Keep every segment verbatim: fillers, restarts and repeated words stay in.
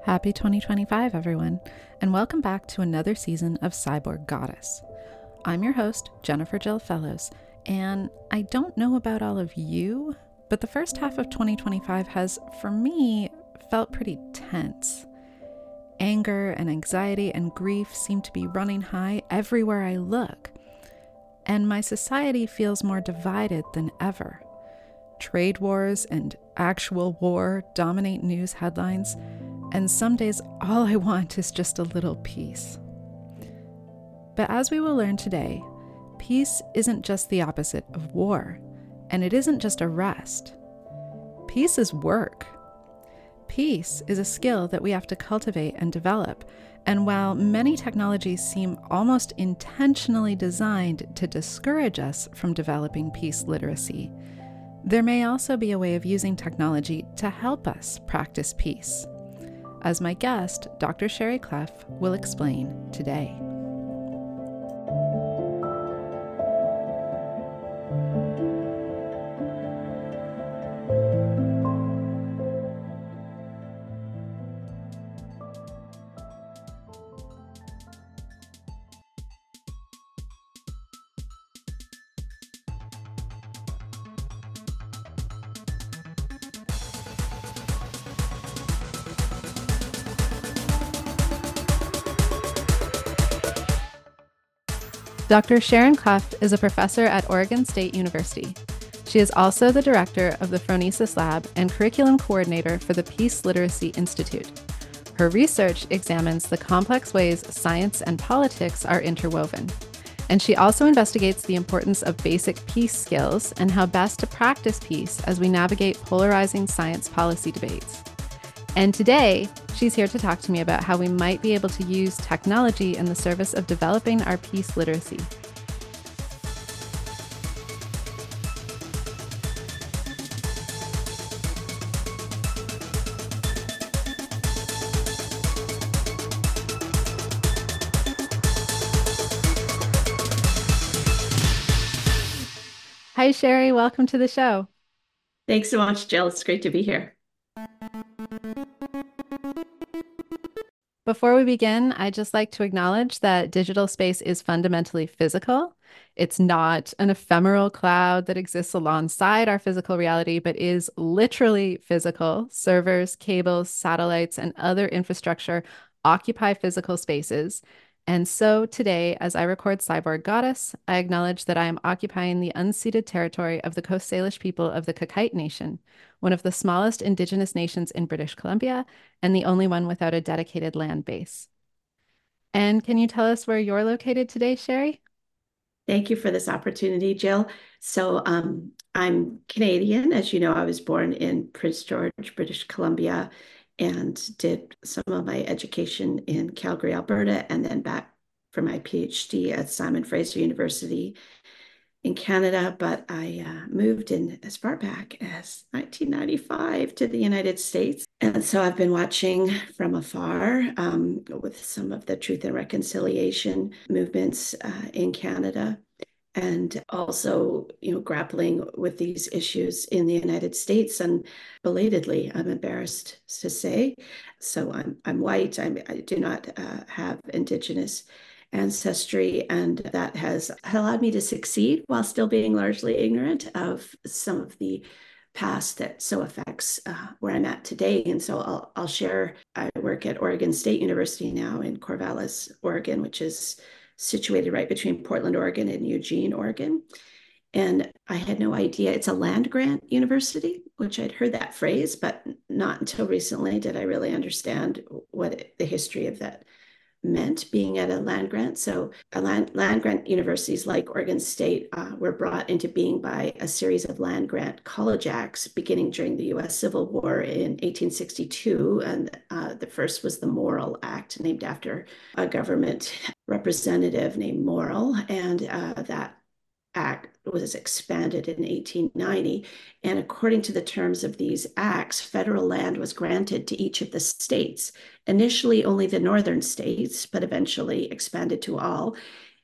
Happy twenty twenty-five, everyone, and welcome back to another season of Cyborg Goddess. I'm your host, Jennifer Jill Fellows, and I don't know about all of you, but the first half of twenty twenty-five has, for me, felt pretty tense. Anger and anxiety and grief seem to be running high everywhere I look, and my society feels more divided than ever. Trade wars and actual war dominate news headlines, and some days all I want is just a little peace. But as we will learn today, peace isn't just the opposite of war, and it isn't just a rest. Peace is work. Peace is a skill that we have to cultivate and develop, and while many technologies seem almost intentionally designed to discourage us from developing peace literacy, there may also be a way of using technology to help us practice peace, as my guest, Doctor Sherry Clough, will explain today. Doctor Sharon Clough is a professor at Oregon State University. She is also the director of the Phronesis Lab and curriculum coordinator for the Peace Literacy Institute. Her research examines the complex ways science and politics are interwoven. And she also investigates the importance of basic peace skills and how best to practice peace as we navigate polarizing science policy debates. And today, she's here to talk to me about how we might be able to use technology in the service of developing our peace literacy. Hi, Sherry. Welcome to the show. Thanks so much, Jill. It's great to be here. Before we begin, I'd just like to acknowledge that digital space is fundamentally physical. It's not an ephemeral cloud that exists alongside our physical reality, but is literally physical. Servers, cables, satellites, and other infrastructure occupy physical spaces. And so today, as I record Cyborg Goddess, I acknowledge that I am occupying the unceded territory of the Coast Salish people of the Kakite Nation, one of the smallest indigenous nations in British Columbia, and the only one without a dedicated land base. And can you tell us where you're located today, Sherry? Thank you for this opportunity, Jill. So um, I'm Canadian. As you know, I was born in Prince George, British Columbia, and did some of my education in Calgary, Alberta, and then back for my PhD at Simon Fraser University in Canada. But I uh, moved in as far back as nineteen ninety-five to the United States. And so I've been watching from afar um, with some of the truth and reconciliation movements uh, in Canada, and also, you know, grappling with these issues in the United States. And belatedly, I'm embarrassed to say, so I'm I'm white. I'm, I do not uh, have Indigenous ancestry, and that has allowed me to succeed while still being largely ignorant of some of the past that so affects uh, where I'm at today. And so I'll, I'll share. I work at Oregon State University now in Corvallis, Oregon, which is situated right between Portland, Oregon and Eugene, Oregon. And I had no idea it's a land grant university, which I'd heard that phrase, but not until recently did I really understand what it, the history of that meant, being at a land grant. So a land, land grant universities like Oregon State uh, were brought into being by a series of land grant college acts beginning during the U S Civil War in eighteen sixty-two. And uh, the first was the Morrill Act, named after a government representative named Morrill. And uh, that act was expanded in eighteen ninety. And according to the terms of these acts, federal land was granted to each of the states, initially only the northern states, but eventually expanded to all.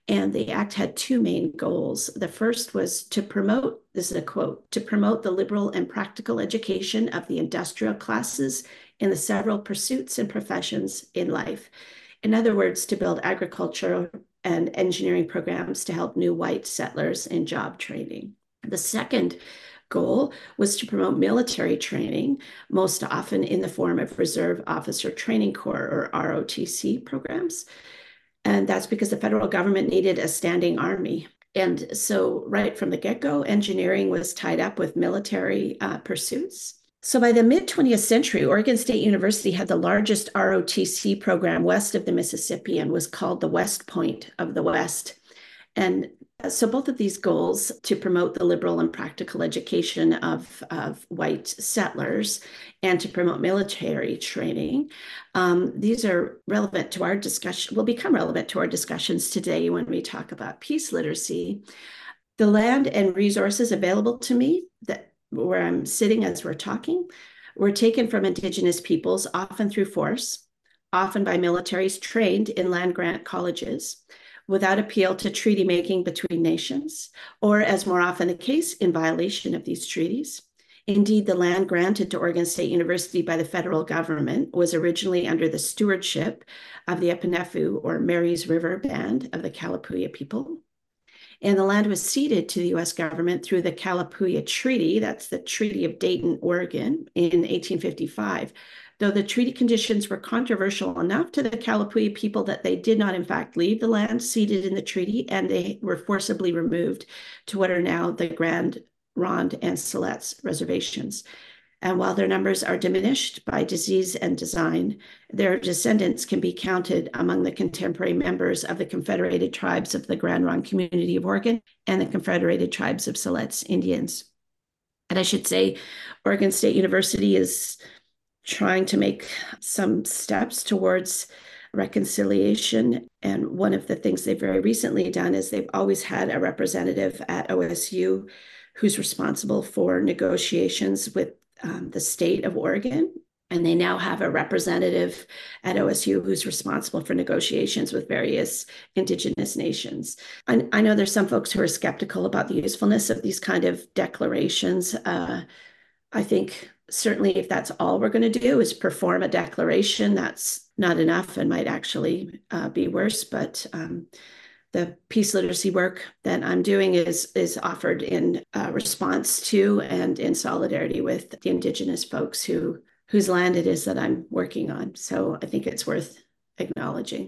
And the act had two main goals. The first was to promote, this is a quote, to promote the liberal and practical education of the industrial classes in the several pursuits and professions in life. In other words, to build agricultural and engineering programs to help new white settlers in job training. The second goal was to promote military training, most often in the form of Reserve Officer Training Corps or R O T C programs. And that's because the federal government needed a standing army. And so right from the get-go, engineering was tied up with military uh, pursuits. So by the mid-twentieth century, Oregon State University had the largest R O T C program west of the Mississippi and was called the West Point of the West. And so both of these goals, to promote the liberal and practical education of, of white settlers and to promote military training, um, these are relevant to our discussion, will become relevant to our discussions today when we talk about peace literacy. The land and resources available to me, that where I'm sitting as we're talking, were taken from Indigenous peoples, often through force, often by militaries trained in land-grant colleges, without appeal to treaty making between nations, or as more often the case, in violation of these treaties. Indeed, the land granted to Oregon State University by the federal government was originally under the stewardship of the Epinefu or Mary's River Band of the Kalapuya people. And the land was ceded to the U S government through the Kalapuya Treaty, that's the Treaty of Dayton, Oregon, in eighteen fifty-five, though the treaty conditions were controversial enough to the Kalapuya people that they did not in fact leave the land ceded in the treaty, and they were forcibly removed to what are now the Grand Ronde and Siletz reservations. And while their numbers are diminished by disease and design, their descendants can be counted among the contemporary members of the Confederated Tribes of the Grand Ronde Community of Oregon and the Confederated Tribes of Siletz Indians. And I should say, Oregon State University is trying to make some steps towards reconciliation. And one of the things they've very recently done is they've always had a representative at O S U who's responsible for negotiations with um, the state of Oregon. And they now have a representative at O S U who's responsible for negotiations with various Indigenous nations. I, I know there's some folks who are skeptical about the usefulness of these kind of declarations. Uh, I think certainly if that's all we're going to do is perform a declaration, that's not enough and might actually uh, be worse. But um, the peace literacy work that I'm doing is, is offered in uh, response to and in solidarity with the Indigenous folks who whose land it is that I'm working on. So I think it's worth acknowledging.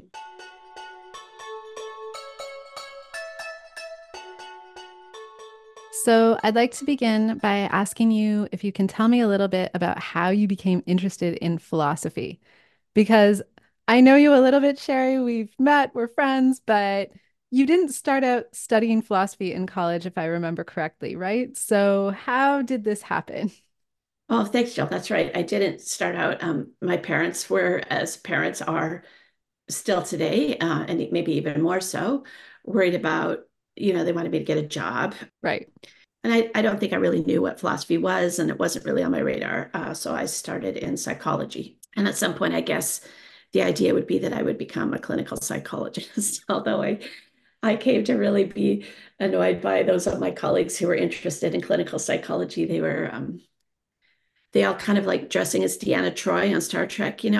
So I'd like to begin by asking you if you can tell me a little bit about how you became interested in philosophy. Because I know you a little bit, Sherry. We've met, we're friends, but you didn't start out studying philosophy in college, if I remember correctly, right? So how did this happen? Oh, thanks, Jill. That's right. I didn't start out. Um, my parents were, as parents are still today, uh, and maybe even more so, worried about, you know, they wanted me to get a job. Right. And I, I don't think I really knew what philosophy was, and it wasn't really on my radar. Uh, so I started in psychology. And at some point, I guess the idea would be that I would become a clinical psychologist, although I, I came to really be annoyed by those of my colleagues who were interested in clinical psychology. They were, um, they all kind of like dressing as Deanna Troi on Star Trek, you know?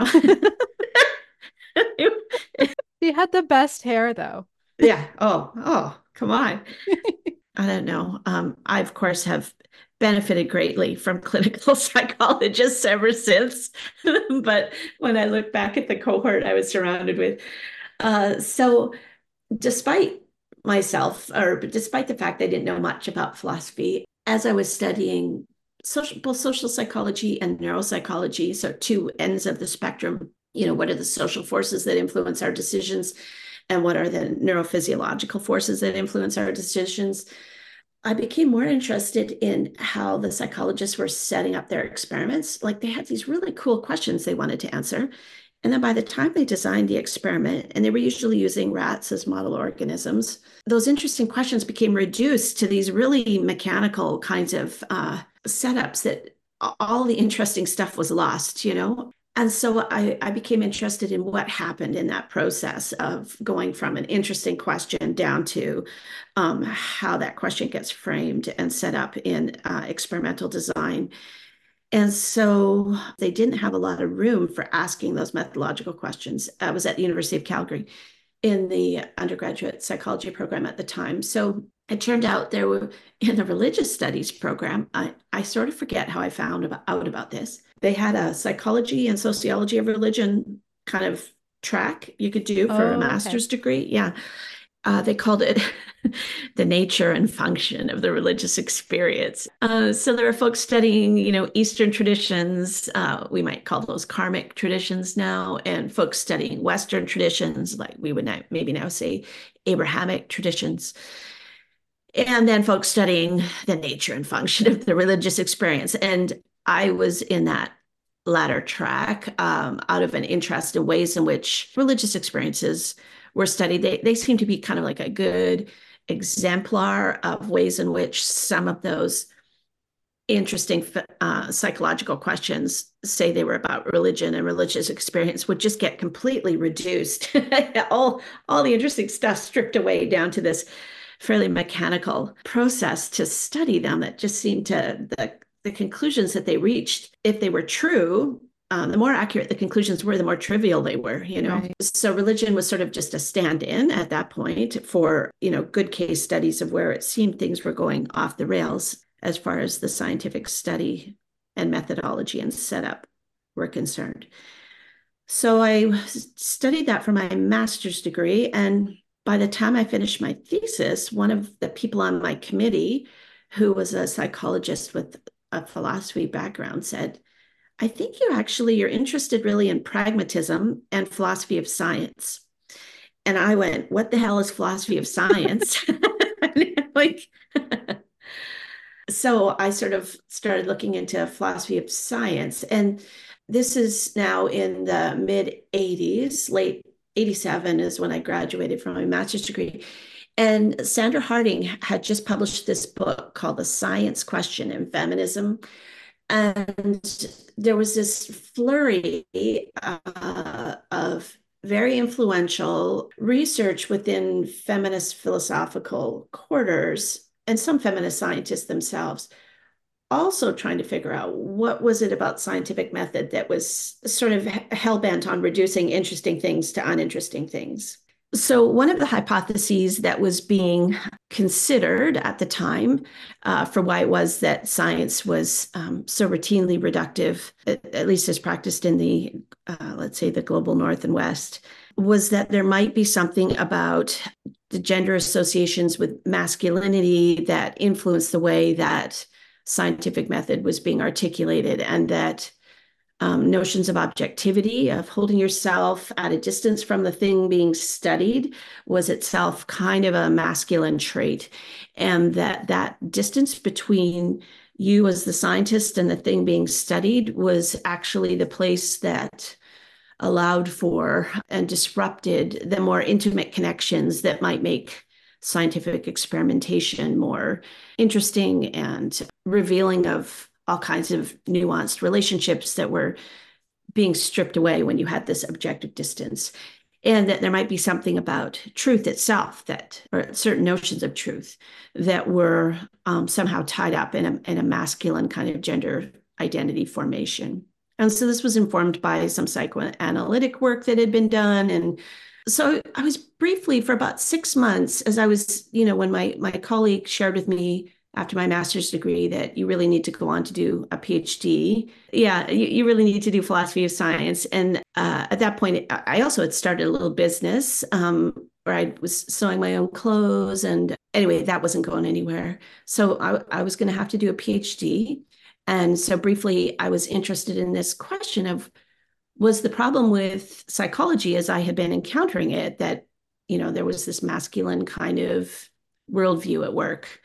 She had the best hair, though. Yeah. Oh, oh, come on. I don't know. Um, I, of course, have benefited greatly from clinical psychologists ever since. But when I look back at the cohort I was surrounded with, uh, so despite myself, or despite the fact I didn't know much about philosophy, as I was studying social, both social psychology and neuropsychology, so two ends of the spectrum, you know, what are the social forces that influence our decisions and what are the neurophysiological forces that influence our decisions, I became more interested in how the psychologists were setting up their experiments. Like they had these really cool questions they wanted to answer. And then by the time they designed the experiment, and they were usually using rats as model organisms, those interesting questions became reduced to these really mechanical kinds of uh, setups that all the interesting stuff was lost, you know? And so I, I became interested in what happened in that process of going from an interesting question down to um, how that question gets framed and set up in uh, experimental design. And so they didn't have a lot of room for asking those methodological questions. I was at the University of Calgary in the undergraduate psychology program at the time. So it turned out there were, in the religious studies program, I, I sort of forget how I found about, out about this. They had a psychology and sociology of religion kind of track you could do for a Oh, okay. master's degree. Yeah. Uh, they called it the nature and function of the religious experience. Uh, so there are folks studying, you know, Eastern traditions. Uh, we might call those karmic traditions now, and folks studying Western traditions, like we would now, maybe now say Abrahamic traditions. And then folks studying the nature and function of the religious experience. And I was in that latter track um, out of an interest in ways in which religious experiences were studied. They, they seem to be kind of like a good exemplar of ways in which some of those interesting uh, psychological questions, say they were about religion and religious experience, would just get completely reduced. all, all the interesting stuff stripped away down to this fairly mechanical process to study them that just seemed to, the, the conclusions that they reached, if they were true, Um, the more accurate the conclusions were, the more trivial they were, you know. Right. So religion was sort of just a stand-in at that point for, you know, good case studies of where it seemed things were going off the rails as far as the scientific study and methodology and setup were concerned. So I studied that for my master's degree. And by the time I finished my thesis, one of the people on my committee, who was a psychologist with a philosophy background, said, I think you actually, you're interested really in pragmatism and philosophy of science. And I went, what the hell is philosophy of science? Like, so I sort of started looking into philosophy of science. And this is now in the mid eighties, late eighty-seven is when I graduated from my master's degree. And Sandra Harding had just published this book called The Science Question in Feminism. And there was this flurry uh, of very influential research within feminist philosophical quarters and some feminist scientists themselves also trying to figure out what was it about scientific method that was sort of hell-bent on reducing interesting things to uninteresting things. So one of the hypotheses that was being considered at the time uh, for why it was that science was um, so routinely reductive, at, at least as practiced in the, uh, let's say, the global North and West, was that there might be something about the gender associations with masculinity that influenced the way that scientific method was being articulated, and that Um, notions of objectivity, of holding yourself at a distance from the thing being studied, was itself kind of a masculine trait. And that that distance between you as the scientist and the thing being studied was actually the place that allowed for and disrupted the more intimate connections that might make scientific experimentation more interesting and revealing of all kinds of nuanced relationships that were being stripped away when you had this objective distance. And that there might be something about truth itself that, or certain notions of truth that were um, somehow tied up in a, in a masculine kind of gender identity formation. And so this was informed by some psychoanalytic work that had been done. And so I was briefly for about six months as I was, you know, when my, my colleague shared with me after my master's degree that you really need to go on to do a PhD. Yeah, you, you really need to do philosophy of science. And uh, at that point, I also had started a little business um, where I was sewing my own clothes. And anyway, that wasn't going anywhere. So I, I was going to have to do a PhD. And so briefly, I was interested in this question of, was the problem with psychology as I had been encountering it, that, you know, there was this masculine kind of worldview at work.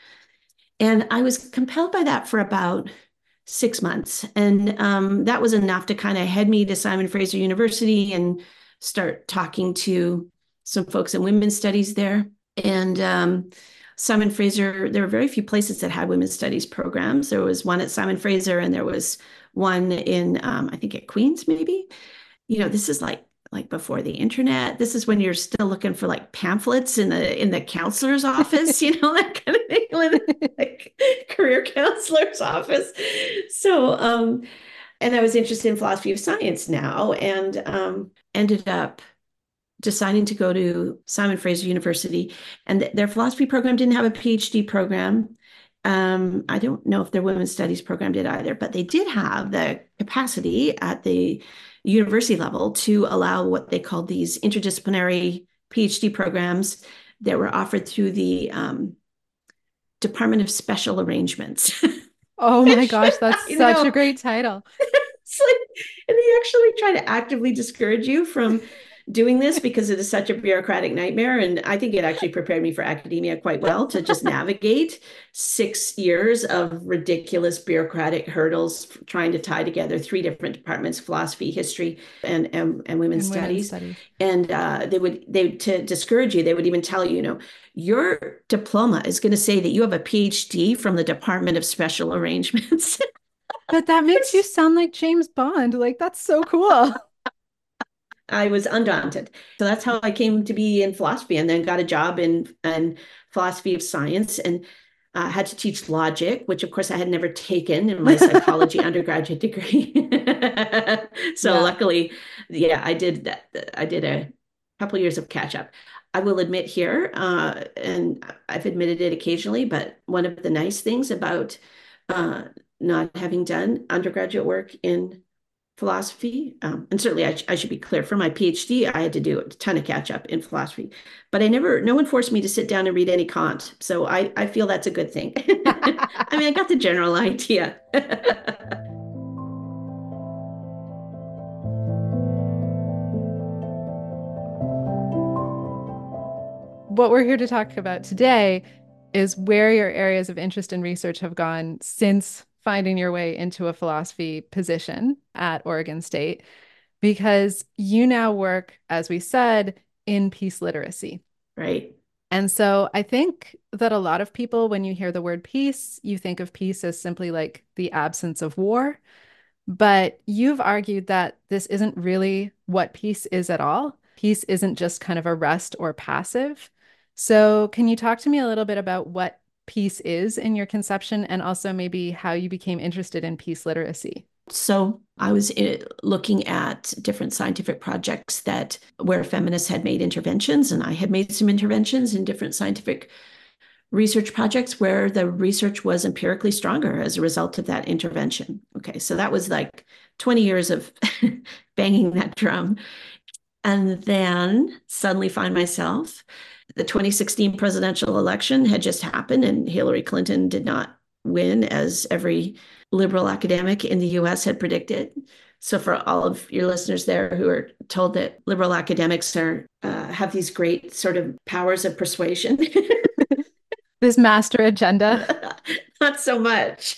And I was compelled by that for about six months. And um, that was enough to kind of head me to Simon Fraser University and start talking to some folks in women's studies there. And um, Simon Fraser, there were very few places that had women's studies programs. There was one at Simon Fraser, and there was one in, um, I think at Queens, maybe. You know, this is like like before the internet. This is when you're still looking for like pamphlets in the in the counselor's office, you know, that kind of thing, like career counselor's office. So, um, and I was interested in philosophy of science now, and um, ended up deciding to go to Simon Fraser University, and th- their philosophy program didn't have a PhD program. Um, I don't know if their women's studies program did either, but they did have the capacity at the university level to allow what they called these interdisciplinary PhD programs that were offered through the um, Department of Special Arrangements. Oh my Which, gosh, that's you such a know, great title. it's like, and they actually try to actively discourage you from doing this because it is such a bureaucratic nightmare. And I think it actually prepared me for academia quite well to just navigate six years of ridiculous bureaucratic hurdles trying to tie together three different departments: philosophy, history, and and, and women's And women's studies. studies. And uh, they would they to discourage you, they would even tell you, you know, your diploma is going to say that you have a PhD from the Department of Special Arrangements. But that makes you sound like James Bond. Like, that's so cool. I was undaunted. So that's how I came to be in philosophy, and then got a job in, in philosophy of science, and uh, had to teach logic, which of course I had never taken in my psychology undergraduate degree. So Yeah. luckily, yeah, I did that. I did a couple years of catch up. I will admit here, uh, and I've admitted it occasionally, but one of the nice things about uh, not having done undergraduate work in philosophy, um, and certainly I, I should be clear, for my PhD, I had to do a ton of catch up in philosophy, but I never, no one forced me to sit down and read any Kant. So I, I feel that's a good thing. I mean, I got the general idea. What we're here to talk about today is where your areas of interest and research have gone since finding your way into a philosophy position at Oregon State, because you now work, as we said, in peace literacy. Right. And so I think that a lot of people, when you hear the word peace, you think of peace as simply like the absence of war. But you've argued that this isn't really what peace is at all. Peace isn't just kind of a rest or passive. So, can you talk to me a little bit about what peace is in your conception, and also maybe how you became interested in peace literacy? So I was uh, looking at different scientific projects that where feminists had made interventions, and I had made some interventions in different scientific research projects where the research was empirically stronger as a result of that intervention. Okay, so that was like twenty years of banging that drum. And then suddenly find myself, the twenty sixteen presidential election had just happened, and Hillary Clinton did not win, as every liberal academic in the U S had predicted. So for all of your listeners there who are told that liberal academics are uh, have these great sort of powers of persuasion, This master agenda. not so much.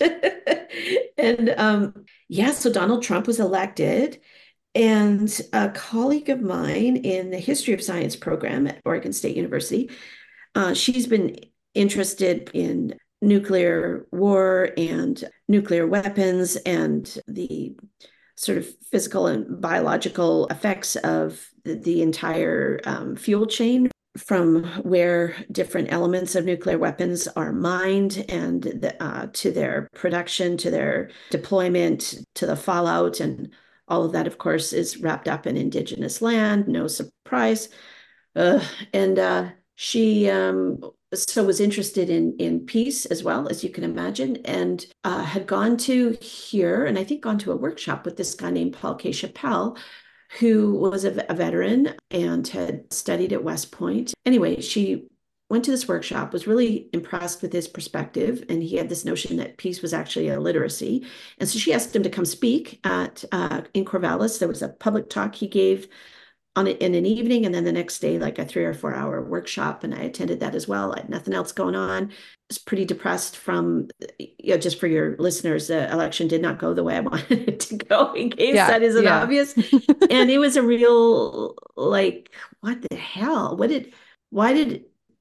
And um, yeah, so Donald Trump was elected. And a colleague of mine in the history of science program at Oregon State University, uh, she's been interested in nuclear war and nuclear weapons and the sort of physical and biological effects of the, the entire um, fuel chain, from where different elements of nuclear weapons are mined and the, uh, to their production, to their deployment, to the fallout. And all of that, of course, is wrapped up in indigenous land, no surprise. Uh, and uh, she um, so was interested in in peace as well, as you can imagine, and uh, had gone to here, and I think gone to a workshop with this guy named Paul K. Chappell, who was a, a veteran and had studied at West Point. Anyway, she went to this workshop, was really impressed with his perspective, and he had this notion that peace was actually a literacy. And so she asked him to come speak at uh, in Corvallis. There was a public talk he gave on it in an evening, and then the next day, like a three or four hour workshop, and I attended that as well. I had nothing else going on. I was pretty depressed from, you know, just for your listeners, the election did not go the way I wanted it to go, in case Yeah, that isn't yeah. obvious. And it was a real, like, what the hell? What did, why did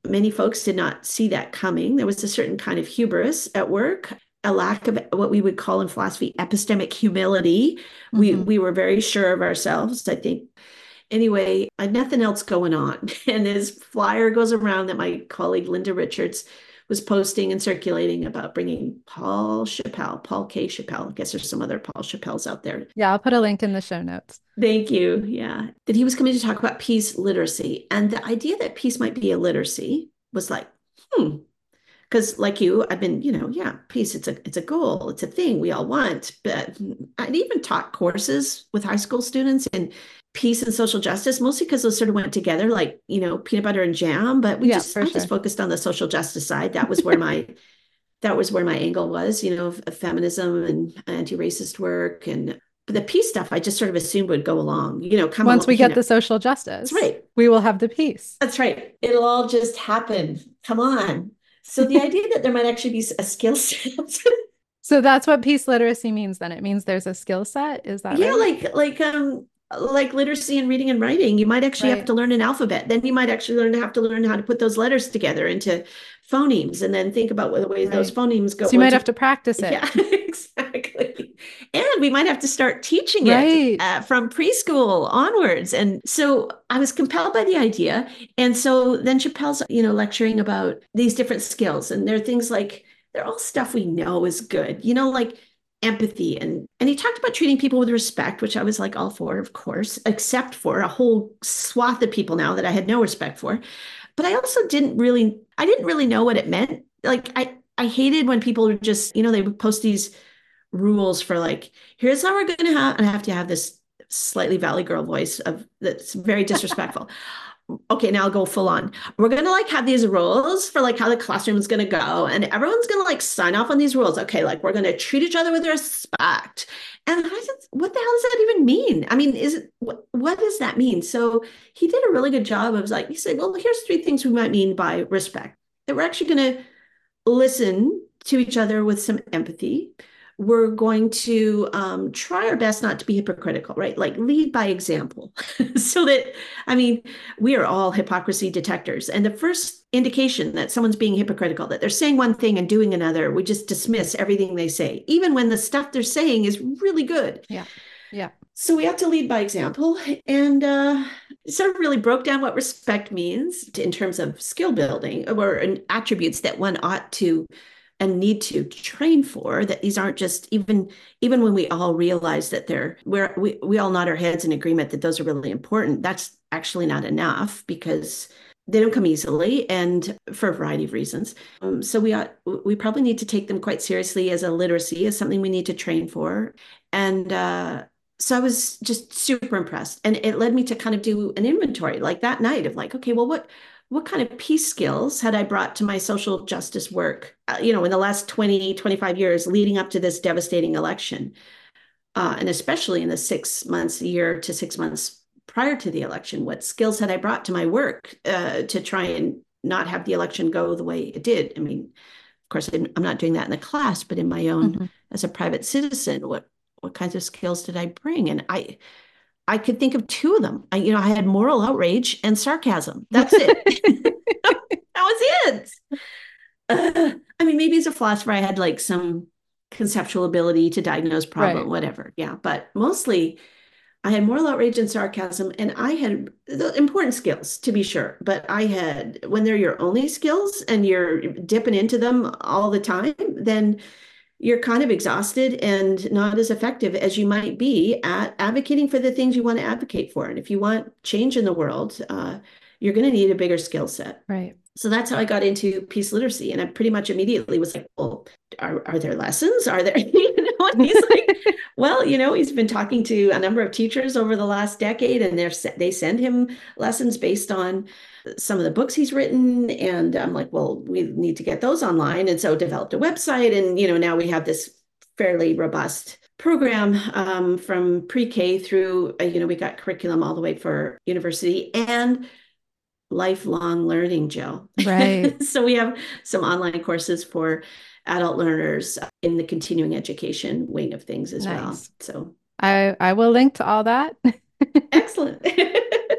many folks did not see that coming. There was a certain kind of hubris at work, a lack of what we would call in philosophy epistemic humility. We Mm-hmm. we were very sure of ourselves, I think. Anyway, I had nothing else going on. And this flyer goes around that my colleague Linda Richards was posting and circulating about bringing Paul Chappell, Paul K. Chappell. I guess there's some other Paul Chappells out there. Yeah, I'll put a link in the show notes. Thank you. Yeah. That he was coming to talk about peace literacy. And the idea that peace might be a literacy was like, hmm. Because like you, I've been, you know, yeah, peace, it's a it's a goal, it's a thing we all want. But I'd even taught courses with high school students in peace and social justice, mostly because those sort of went together, like, you know, peanut butter and jam. But we Yeah, just for I sure. just focused on the social justice side. That was where my that was where my angle was, you know, of, of feminism and anti-racist work. And but the peace stuff I just sort of assumed would go along, you know, come Once along, we you get know. the social That's justice, right. we will have the peace. That's right. It'll all just happen. Come on. So the idea that there might actually be a skill set. So that's what peace literacy means then. It means there's a skill set. Is that Yeah, right? like like um like literacy in reading and writing. You might actually have Right. to learn an alphabet. Then you might actually learn to have to learn how to put those letters together into phonemes and then think about the way those Right. phonemes go So you might have into. to practice it. Yeah, exactly. And we might have to start teaching it Right. uh, from preschool onwards. And so I was compelled by the idea. And so then Chappelle's, you know, lecturing about these different skills. And there are things like, they're all stuff we know is good, you know, like empathy. And, and he talked about treating people with respect, which I was like all for, of course, except for a whole swath of people now that I had no respect for. But I also didn't really, I didn't really know what it meant. Like I, I hated when people would just, you know, they would post these rules for like, here's how we're going to have, and I have to have this slightly Valley Girl voice of that's very disrespectful. Okay, now I'll go full on. We're gonna like have these rules for like how the classroom is gonna go, and everyone's gonna like sign off on these rules. Okay, like we're gonna treat each other with respect. And I said, what the hell does that even mean? I mean, is it what, what does that mean? So he did a really good job of like, he said, well, here's three things we might mean by respect. That we're actually gonna listen to each other with some empathy. We're going to um, try our best not to be hypocritical, right? Like lead by example. So that, I mean, we are all hypocrisy detectors. And the first indication that someone's being hypocritical, that they're saying one thing and doing another, we just dismiss everything they say, even when the stuff they're saying is really good. Yeah. Yeah. So we have to lead by example. And uh, sort of really broke down what respect means in terms of skill building or attributes that one ought to and need to train for, that these aren't just even even when we all realize that they're we're we, we all nod our heads in agreement that those are really important, that's actually not enough because they don't come easily and for a variety of reasons. Um, so we ought we probably need to take them quite seriously as a literacy, as something we need to train for. And uh so I was just super impressed, and it led me to kind of do an inventory like that night of like, okay, well, what what kind of peace skills had I brought to my social justice work, uh, you know, in the last twenty, twenty-five years leading up to this devastating election, uh, and especially in the six months, a year to six months prior to the election, what skills had I brought to my work uh, to try and not have the election go the way it did? I mean, of course, I'm not doing that in the class, but in my own, Mm-hmm. as a private citizen, what what kinds of skills did I bring? And I I could think of two of them. I, you know, I had moral outrage and sarcasm. That's it. That was it. Uh, I mean, maybe as a philosopher, I had like some conceptual ability to diagnose problem, Right. whatever. Yeah, but mostly I had moral outrage and sarcasm, and I had the important skills to be sure. But I had, when they're your only skills and you're dipping into them all the time, then you're kind of exhausted and not as effective as you might be at advocating for the things you want to advocate for. And if you want change in the world, uh, you're going to need a bigger skill set. Right. So that's how I got into peace literacy. And I pretty much immediately was like, well, are, are there lessons? Are there, you know, and he's like, well, you know, he's been talking to a number of teachers over the last decade, and they're, they send him lessons based on some of the books he's written. And I'm like, well, we need to get those online. And so developed a website. And, you know, now we have this fairly robust program um, from pre-K through, uh, you know, we got curriculum all the way for university and lifelong learning, Jill. Right. So we have some online courses for adult learners in the continuing education wing of things as Nice. well. So I I will link to all that. excellent.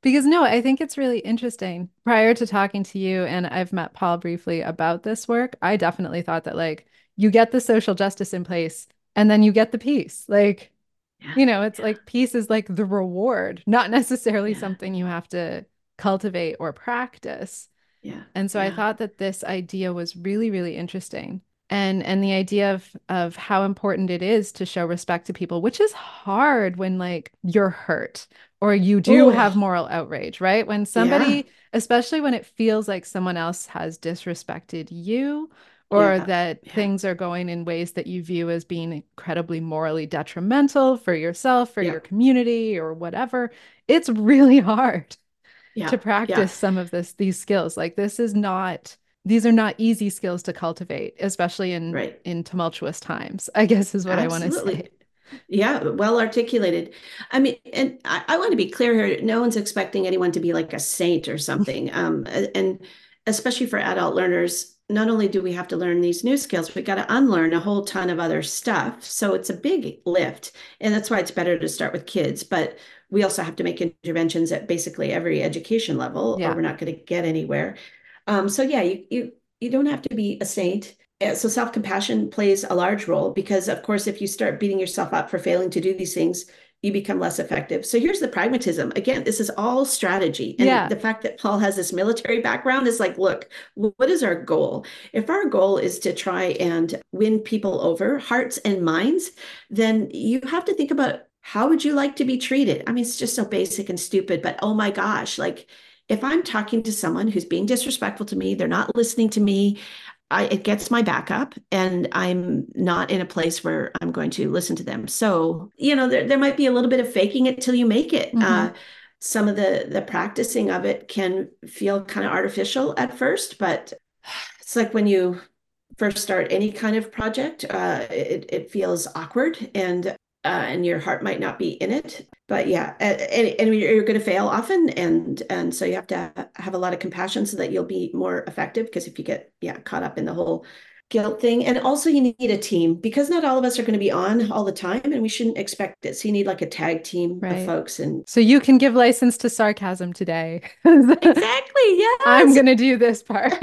Because no, I think it's really interesting. Prior to talking to you, and I've met Paul briefly about this work, I definitely thought that like you get the social justice in place and then you get the peace. Like, Yeah, you know, it's yeah, like peace is like the reward, not necessarily yeah, something you have to cultivate or practice. yeah, And so I yeah. thought that this idea was really, really interesting. And and the idea of of how important it is to show respect to people, which is hard when like you're hurt or you do have Oh, moral outrage, right? When yeah, somebody, especially when it feels like someone else has disrespected you or yeah, that yeah, things are going in ways that you view as being incredibly morally detrimental for yourself, for yeah, your community, or whatever, it's really hard yeah, to yeah. practice some of this these skills. Like this is not these are not easy skills to cultivate, especially in Right. in tumultuous times, I guess is what I want to say. Absolutely. Yeah, well articulated. I mean, and I, I want to be clear here. No one's expecting anyone to be like a saint or something. Um, and especially for adult learners, not only do we have to learn these new skills, we got to unlearn a whole ton of other stuff. So it's a big lift. And that's why it's better to start with kids. But we also have to make interventions at basically every education level, or Yeah. we're not going to get anywhere. Um, so yeah, you you you don't have to be a saint. Uh, So self-compassion plays a large role because, of course, if you start beating yourself up for failing to do these things, you become less effective. So here's the pragmatism. Again, this is all strategy. And Yeah. the fact that Paul has this military background is like, look, what is our goal? If our goal is to try and win people over, hearts and minds, then you have to think about how would you like to be treated? I mean, it's just so basic and stupid, but oh my gosh, like if I'm talking to someone who's being disrespectful to me, they're not listening to me, I, it gets my back up and I'm not in a place where I'm going to listen to them. So, you know, there, there might be a little bit of faking it till you make it. Hmm. Uh, some of the the practicing of it can feel kind of artificial at first, but it's like when you first start any kind of project, uh, it, it feels awkward and uh, and your heart might not be in it. But yeah, and, and you're going to fail often, and and so you have to have a lot of compassion so that you'll be more effective. Because if you get yeah caught up in the whole guilt thing, and also you need a team because not all of us are going to be on all the time, and we shouldn't expect it. So you need like a tag team of Right. folks, and So you can give license to sarcasm today. exactly, I'm yes. gonna do this part.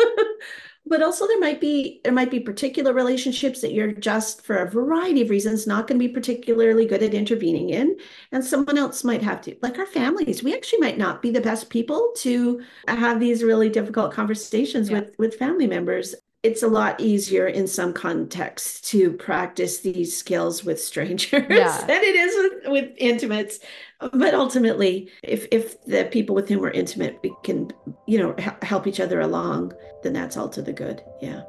But also there might be there might be particular relationships that you're just for a variety of reasons not going to be particularly good at intervening in, and someone else might have to. Like our families, we actually might not be the best people to have these really difficult conversations Yeah. with with family members. It's a lot easier in some contexts to practice these skills with strangers Yeah. than it is with, with intimates. But ultimately, if if the people with whom we're intimate, we can, you know, help each other along, then that's all to the good. Yeah.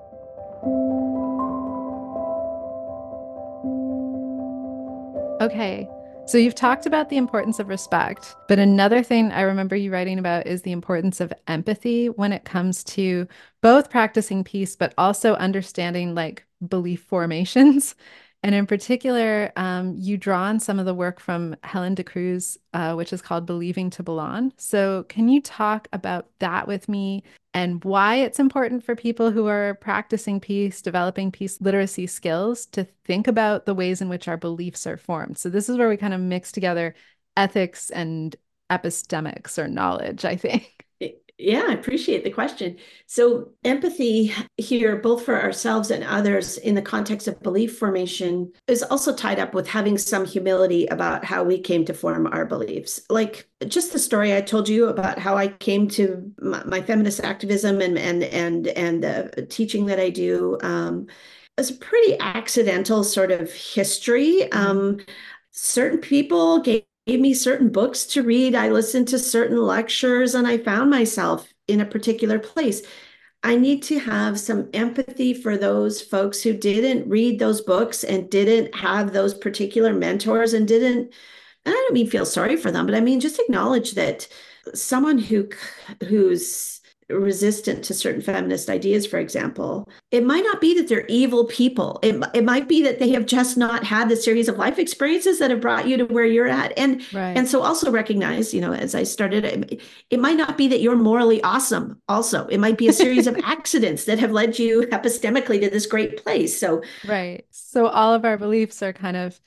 Okay. So you've talked about the importance of respect, but another thing I remember you writing about is the importance of empathy when it comes to both practicing peace, but also understanding like belief formations. And in particular, um, you draw on some of the work from Helen de Cruz, uh, which is called Believing to Belong. So can you talk about that with me and why it's important for people who are practicing peace, developing peace literacy skills to think about the ways in which our beliefs are formed. So this is where we kind of mix together ethics and epistemics or knowledge, I think. Yeah, I appreciate the question. So, empathy here, both for ourselves and others in the context of belief formation, is also tied up with having some humility about how we came to form our beliefs. Like just the story I told you about how I came to my, my feminist activism and and and and the teaching that I do. Um, is a pretty accidental sort of history. Mm. Um, certain people gave gave me certain books to read. I listened to certain lectures and I found myself in a particular place. I need to have some empathy for those folks who didn't read those books and didn't have those particular mentors and didn't, and I don't mean feel sorry for them, but I mean just acknowledge that someone who who's resistant to certain feminist ideas, for example, it might not be that they're evil people. It, it might be that they have just not had the series of life experiences that have brought you to where you're at. And Right. and so also recognize, you know, as I started, it, it might not be that you're morally awesome. Also, it might be a series of accidents that have led you epistemically to this great place. So Right. So all of our beliefs are kind of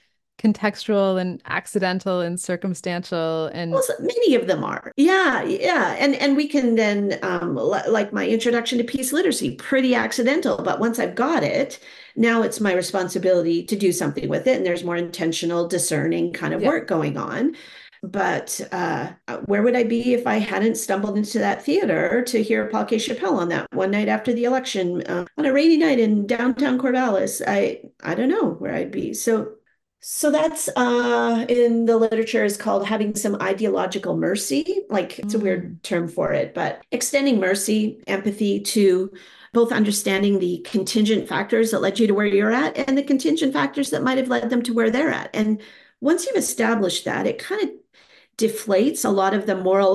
contextual and accidental and circumstantial and Well, so many of them are. Yeah, yeah. And and we can then um li- like my introduction to peace literacy, pretty accidental, but once I've got it, now it's my responsibility to do something with it. And there's more intentional, discerning kind of yeah. work going on. But uh, where would I be if I hadn't stumbled into that theater to hear Paul K. Chappelle on that one night after the election uh, on a rainy night in downtown Corvallis? I I don't know where I'd be. So so that's uh, in the literature is called having some ideological mercy. Like it's a Mm. weird term for it, but extending mercy, empathy to both understanding the contingent factors that led you to where you're at and the contingent factors that might have led them to where they're at. And once you've established that, it kind of deflates a lot of the moral,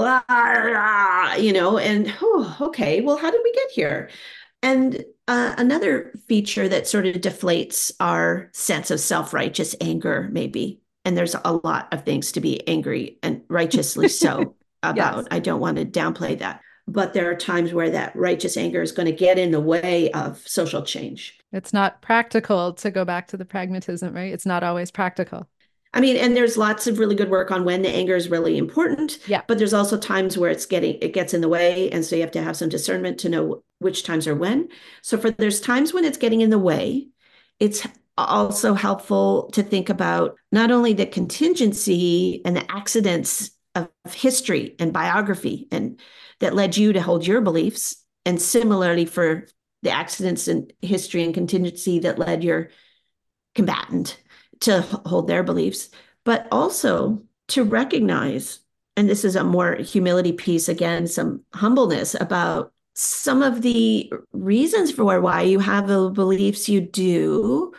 ah, you know, and oh, okay, well, how did we get here? And uh, another feature that sort of deflates our sense of self-righteous anger, maybe. And there's a lot of things to be angry and righteously so Yes. about. I don't want to downplay that. But there are times where that righteous anger is going to get in the way of social change. It's not practical to go back to the pragmatism, right? It's not always practical. I mean, and there's lots of really good work on when the anger is really important, Yeah. but there's also times where it's getting it gets in the way, and so you have to have some discernment to know which times are when. So for there's times when it's getting in the way, it's also helpful to think about not only the contingency and the accidents of history and biography and that led you to hold your beliefs, and similarly for the accidents and history and contingency that led your combatant to hold their beliefs, but also to recognize, and this is a more humility piece, again, some humbleness about some of the reasons for why you have the beliefs you do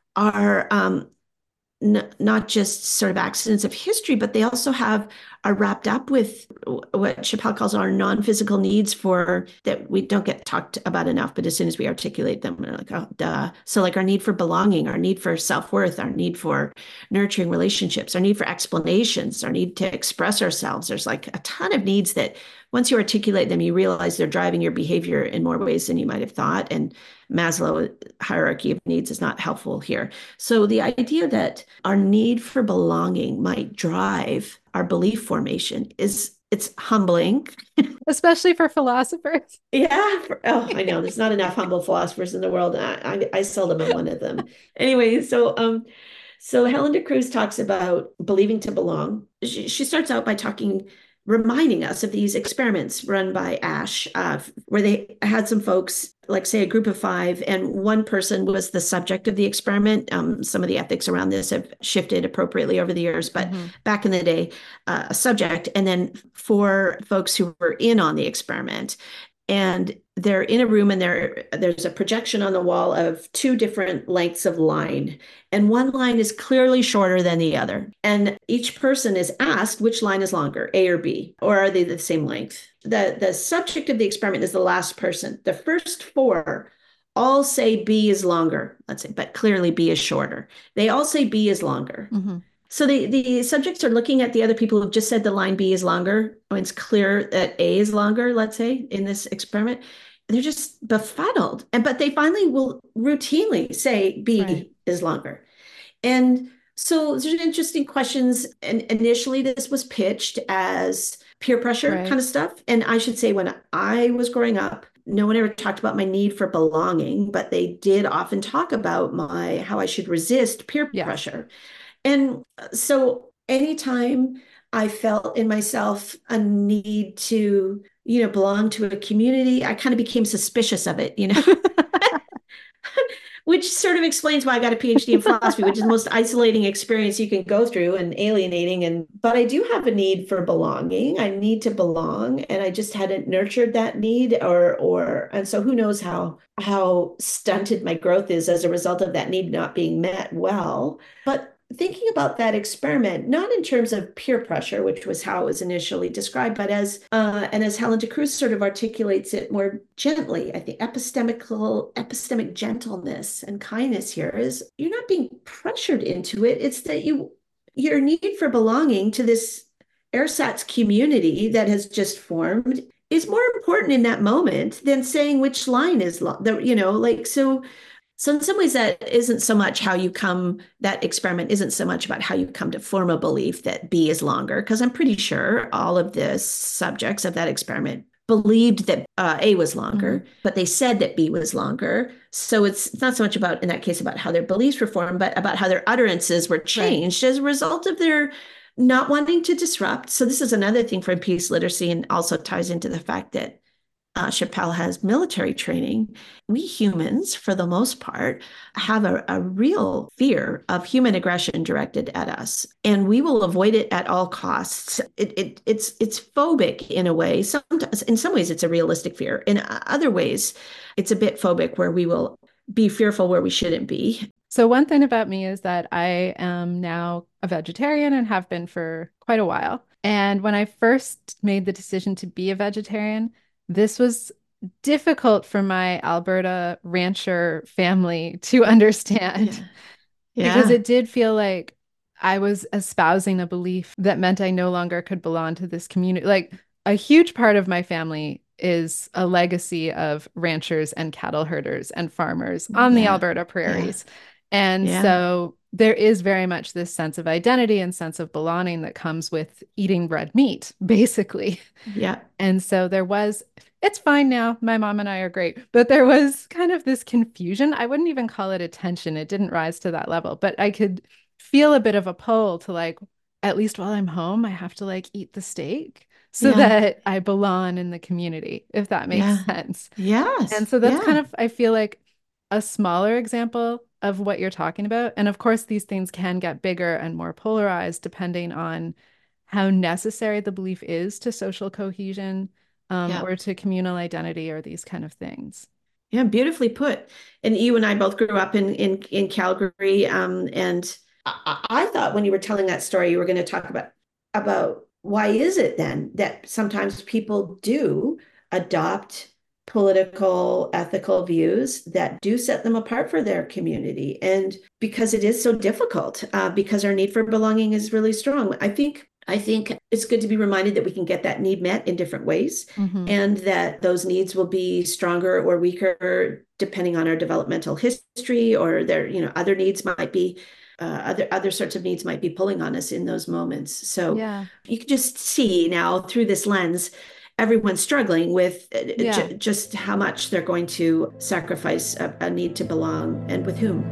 are um, n- not just sort of accidents of history, but they also have are wrapped up with what Chappelle calls our non-physical needs for that we don't get talked about enough, but as soon as we articulate them, we're like, oh, duh. So like our need for belonging, our need for self-worth, our need for nurturing relationships, our need for explanations, our need to express ourselves. There's like a ton of needs that once you articulate them, you realize they're driving your behavior in more ways than you might have thought. And Maslow hierarchy of needs is not helpful here. So the idea that our need for belonging might drive our belief formation is it's humbling. Especially for philosophers. Yeah. For, oh, I know. There's not enough humble philosophers in the world. I, I, I seldom am one of them. Anyway, so um, so Helen de Cruz talks about believing to belong. She, she starts out by talking reminding us of these experiments run by Ash, uh, where they had some folks, like say a group of five, and one person was the subject of the experiment. Um, some of the ethics around this have shifted appropriately over the years, but mm-hmm. back in the day, uh, a subject, and then four folks who were in on the experiment. And they're in a room and there, there's a projection on the wall of two different lengths of line. And one line is clearly shorter than the other. And each person is asked which line is longer, A or B, or are they the same length? The, the subject of the experiment is the last person. The first four all say B is longer, let's say, but clearly B is shorter. They all say B is longer. Mm-hmm. So the, the subjects are looking at the other people who've just said the line B is longer. When it's clear that A is longer, let's say, in this experiment. They're just befuddled. And but they finally will routinely say B right. is longer. And so there's interesting questions. And initially this was pitched as peer pressure right. kind of stuff. And I should say when I was growing up, no one ever talked about my need for belonging, but they did often talk about my how I should resist peer yes. pressure. And so anytime I felt in myself a need to, you know, belong to a community, I kind of became suspicious of it, you know, which sort of explains why I got a PhD in philosophy, which is the most isolating experience you can go through and alienating. And but I do have a need for belonging. I need to belong, and I just hadn't nurtured that need, or or and so who knows how how stunted my growth is as a result of that need not being met well. But thinking about that experiment, not in terms of peer pressure, which was how it was initially described, but as, uh, and as Helen de Cruz sort of articulates it more gently, I think epistemical, epistemic gentleness and kindness here is you're not being pressured into it. It's that you, your need for belonging to this ersatz community that has just formed is more important in that moment than saying which line is, lo- the, you know, like, so So in some ways, that isn't so much how you come, that experiment isn't so much about how you come to form a belief that B is longer, because I'm pretty sure all of the subjects of that experiment believed that uh, A was longer, mm-hmm. but they said that B was longer. So it's, it's not so much about, in that case, about how their beliefs were formed, but about how their utterances were changed right. as a result of their not wanting to disrupt. So this is another thing for peace literacy, and also ties into the fact that Uh, Chappelle has military training. We humans, for the most part, have a, a real fear of human aggression directed at us, and we will avoid it at all costs. It, it, it's it's phobic in a way. Sometimes, in some ways, it's a realistic fear. In other ways, it's a bit phobic, where we will be fearful where we shouldn't be. So one thing about me is that I am now a vegetarian and have been for quite a while. And when I first made the decision to be a vegetarian, this was difficult for my Alberta rancher family to understand yeah. Yeah. because it did feel like I was espousing a belief that meant I no longer could belong to this community. Like, a huge part of my family is a legacy of ranchers and cattle herders and farmers on yeah. the Alberta prairies. Yeah. And yeah. so there is very much this sense of identity and sense of belonging that comes with eating red meat, basically. Yeah. And so there was, it's fine now. My mom and I are great. But there was kind of this confusion. I wouldn't even call it a tension. It didn't rise to that level. But I could feel a bit of a pull to, like, at least while I'm home, I have to like eat the steak so yeah. that I belong in the community, if that makes yeah. sense. Yes. And so that's yeah. kind of, I feel like, a smaller example of what you're talking about. And of course, these things can get bigger and more polarized depending on how necessary the belief is to social cohesion um, yeah. or to communal identity, or these kind of things. Yeah, beautifully put. And you and I both grew up in in, in Calgary. Um, and I, I thought when you were telling that story, you were going to talk about about why is it then that sometimes people do adopt political, ethical views that do set them apart for their community. And because it is so difficult, uh, because our need for belonging is really strong. I think I think it's good to be reminded that we can get that need met in different ways, mm-hmm. and that those needs will be stronger or weaker depending on our developmental history, or their, you know, other needs might be uh, other other sorts of needs might be pulling on us in those moments. So yeah. you can just see now through this lens, everyone's struggling with yeah. j- just how much they're going to sacrifice a, a need to belong, and with whom.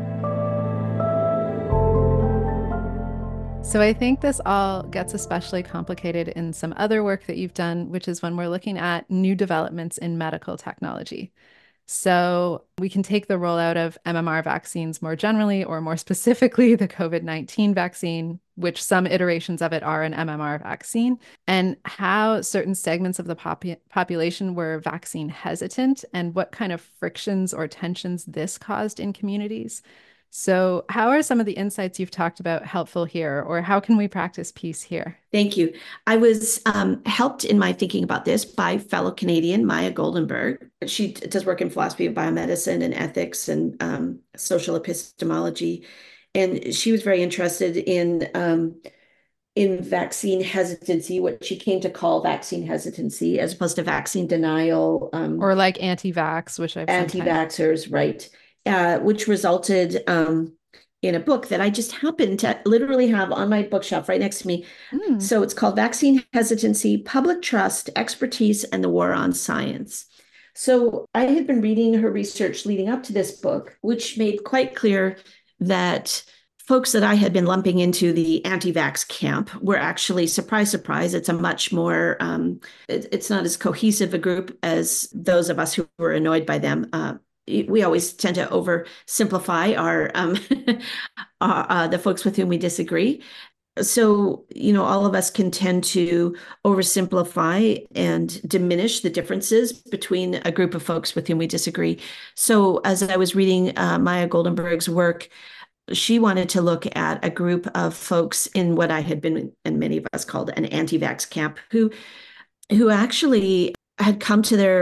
So I think this all gets especially complicated in some other work that you've done, which is when we're looking at new developments in medical technology. So we can take the rollout of M M R vaccines more generally, or more specifically, the COVID nineteen vaccine, which some iterations of it are an M M R vaccine, and how certain segments of the popu- population were vaccine hesitant, and what kind of frictions or tensions this caused in communities. So how are some of the insights you've talked about helpful here, or how can we practice peace here? Thank you. I was um, helped in my thinking about this by fellow Canadian Maya Goldenberg. She does work in philosophy of biomedicine and ethics and um, social epistemology. And she was very interested in um, in vaccine hesitancy, what she came to call vaccine hesitancy, as opposed to vaccine denial. Um, or like anti-vax, which I've anti-vaxxers, sometimes... right. Uh, which resulted um, in a book that I just happened to literally have on my bookshelf right next to me. Mm. So it's called Vaccine Hesitancy, Public Trust, Expertise, and the War on Science. So I had been reading her research leading up to this book, which made quite clear that folks that I had been lumping into the anti-vax camp were actually, surprise, surprise, it's a much more, um, it, it's not as cohesive a group as those of us who were annoyed by them. Uh, we always tend to oversimplify our um, uh, uh, the folks with whom we disagree. So, you know, all of us can tend to oversimplify and diminish the differences between a group of folks with whom we disagree. So as I was reading uh, Maya Goldenberg's work, she wanted to look at a group of folks in what I had been, and many of us called, an anti-vax camp, who, who actually had come to their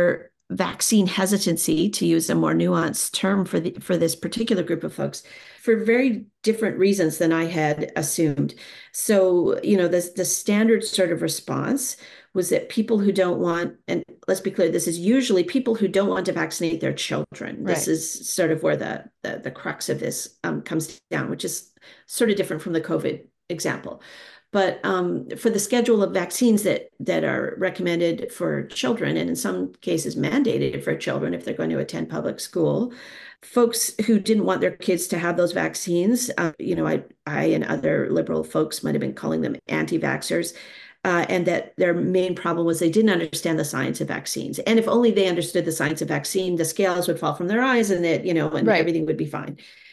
vaccine hesitancy, to use a more nuanced term for the for this particular group of folks, for very different reasons than I had assumed. So, you know, the, the standard sort of response was that people who don't want, and let's be clear, this is usually people who don't want to vaccinate their children. Right. This is sort of where the, the, the crux of this um, comes down, which is sort of different from the COVID example. But um, for the schedule of vaccines that that are recommended for children, and in some cases mandated for children if they're going to attend public school, folks who didn't want their kids to have those vaccines, uh, you know, I, I and other liberal folks might have been calling them anti-vaxxers, uh, and that their main problem was they didn't understand the science of vaccines. And if only they understood the science of vaccine, the scales would fall from their eyes, and that, you know, and right. everything would be fine.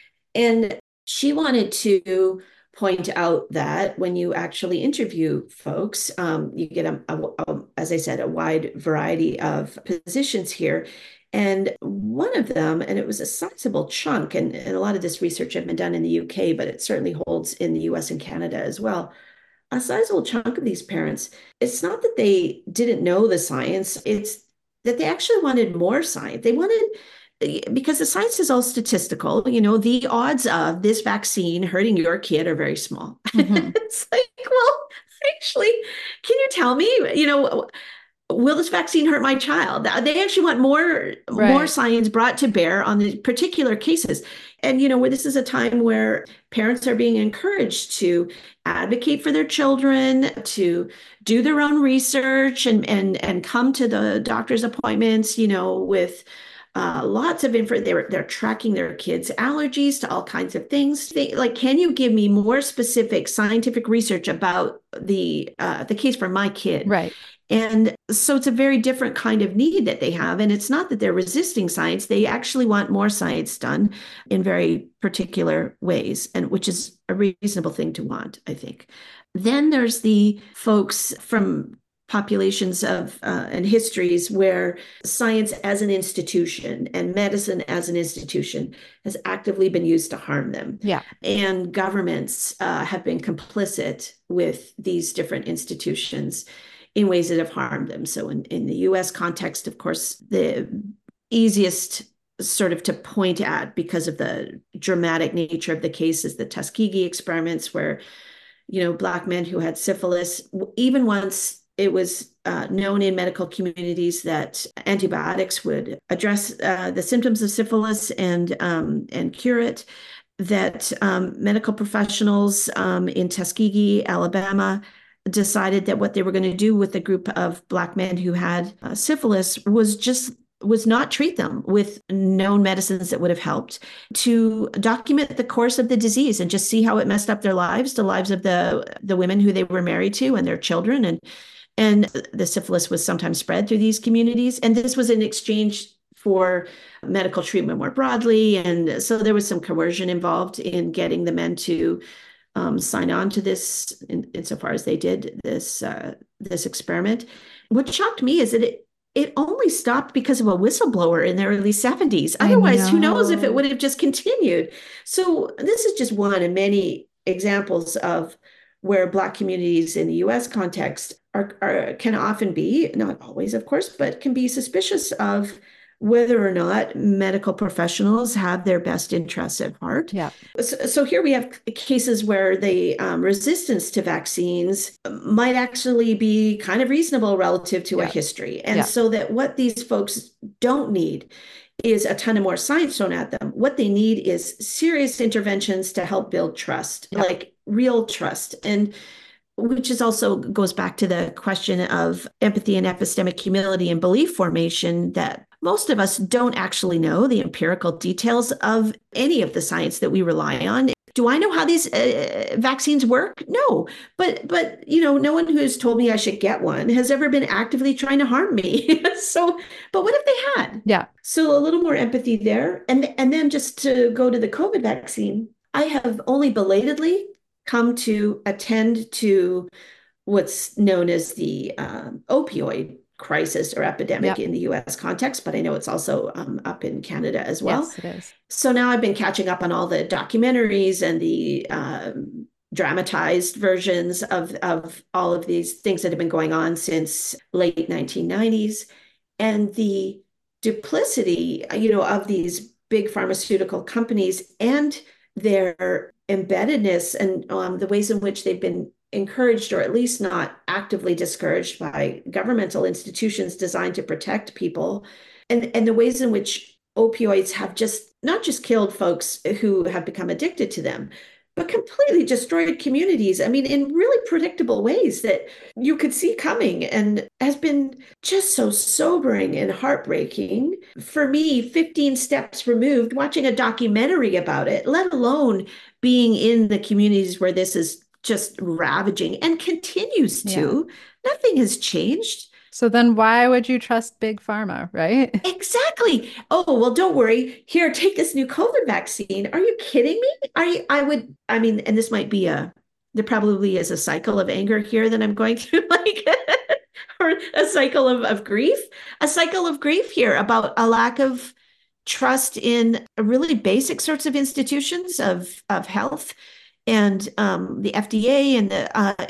And she wanted to point out that when you actually interview folks, um, you get, a, a, a, as I said, a wide variety of positions here. And one of them, and it was a sizable chunk, and, and a lot of this research had been done in the U K, but it certainly holds in the U S and Canada as well. A sizable chunk of these parents, it's not that they didn't know the science, it's that they actually wanted more science. They wanted, because the science is all statistical, you know, the odds of this vaccine hurting your kid are very small. Mm-hmm. It's like, well, actually, can you tell me, you know, will this vaccine hurt my child? They actually want more, right. more science brought to bear on the particular cases. And, you know, where this is a time where parents are being encouraged to advocate for their children, to do their own research and, and, and come to the doctor's appointments, you know, with Uh, lots of info. They're they're tracking their kids' allergies to all kinds of things. They, like, can you give me more specific scientific research about the uh, the case for my kid? Right. And so it's a very different kind of need that they have. And it's not that they're resisting science. They actually want more science done in very particular ways, and which is a reasonable thing to want, I think. Then there's the folks from populations of uh, and histories where science as an institution and medicine as an institution has actively been used to harm them. Yeah. And governments uh, have been complicit with these different institutions in ways that have harmed them. So in, in the U S context, of course, the easiest sort of to point at, because of the dramatic nature of the case, is the Tuskegee experiments, where, you know, Black men who had syphilis, even once it was uh, known in medical communities that antibiotics would address uh, the symptoms of syphilis and um, and cure it, that um, medical professionals um, in Tuskegee, Alabama, decided that what they were going to do with a group of Black men who had uh, syphilis was just was not treat them with known medicines that would have helped, to document the course of the disease and just see how it messed up their lives, the lives of the the women who they were married to and their children. And And the syphilis was sometimes spread through these communities. And this was in exchange for medical treatment more broadly. And so there was some coercion involved in getting the men to um, sign on to this, in, insofar as they did this, uh, this experiment. What shocked me is that it, it only stopped because of a whistleblower in the early seventies. Otherwise, know. Who knows if it would have just continued. So this is just one of many examples of where Black communities in the U S context are, are can often be, not always, of course, but can be suspicious of whether or not medical professionals have their best interests at heart. Yeah. So, so here we have cases where the um, resistance to vaccines might actually be kind of reasonable relative to yeah. a history. And yeah. so that what these folks don't need is a ton of more science thrown at them. What they need is serious interventions to help build trust, yeah. like real trust. And which is also goes back to the question of empathy and epistemic humility and belief formation, that most of us don't actually know the empirical details of any of the science that we rely on. Do I know how these uh, vaccines work? No, but, but, you know, no one who has told me I should get one has ever been actively trying to harm me. So, but what if they had? Yeah. So a little more empathy there. And, and then just to go to the COVID vaccine, I have only belatedly come to attend to what's known as the uh, opioid crisis or epidemic yep. in the U S context, but I know it's also um, up in Canada as well. Yes, it is. So now I've been catching up on all the documentaries and the um, dramatized versions of, of all of these things that have been going on since late nineteen nineties. And the duplicity, you know, of these big pharmaceutical companies and their embeddedness and um, the ways in which they've been encouraged or at least not actively discouraged by governmental institutions designed to protect people, and, and the ways in which opioids have just not just killed folks who have become addicted to them, but completely destroyed communities. I mean, in really predictable ways that you could see coming, and has been just so sobering and heartbreaking for me, fifteen steps removed, watching a documentary about it, let alone being in the communities where this is just ravaging and continues to. Yeah. Nothing has changed. So then why would you trust Big Pharma, right? Exactly. Oh, well, don't worry. Here, take this new COVID vaccine. Are you kidding me? I I would, I mean, and this might be a, there probably is a cycle of anger here that I'm going through, like, or a cycle of, of grief, a cycle of grief here about a lack of trust in really basic sorts of institutions of, of health and um, the F D A and the, uh,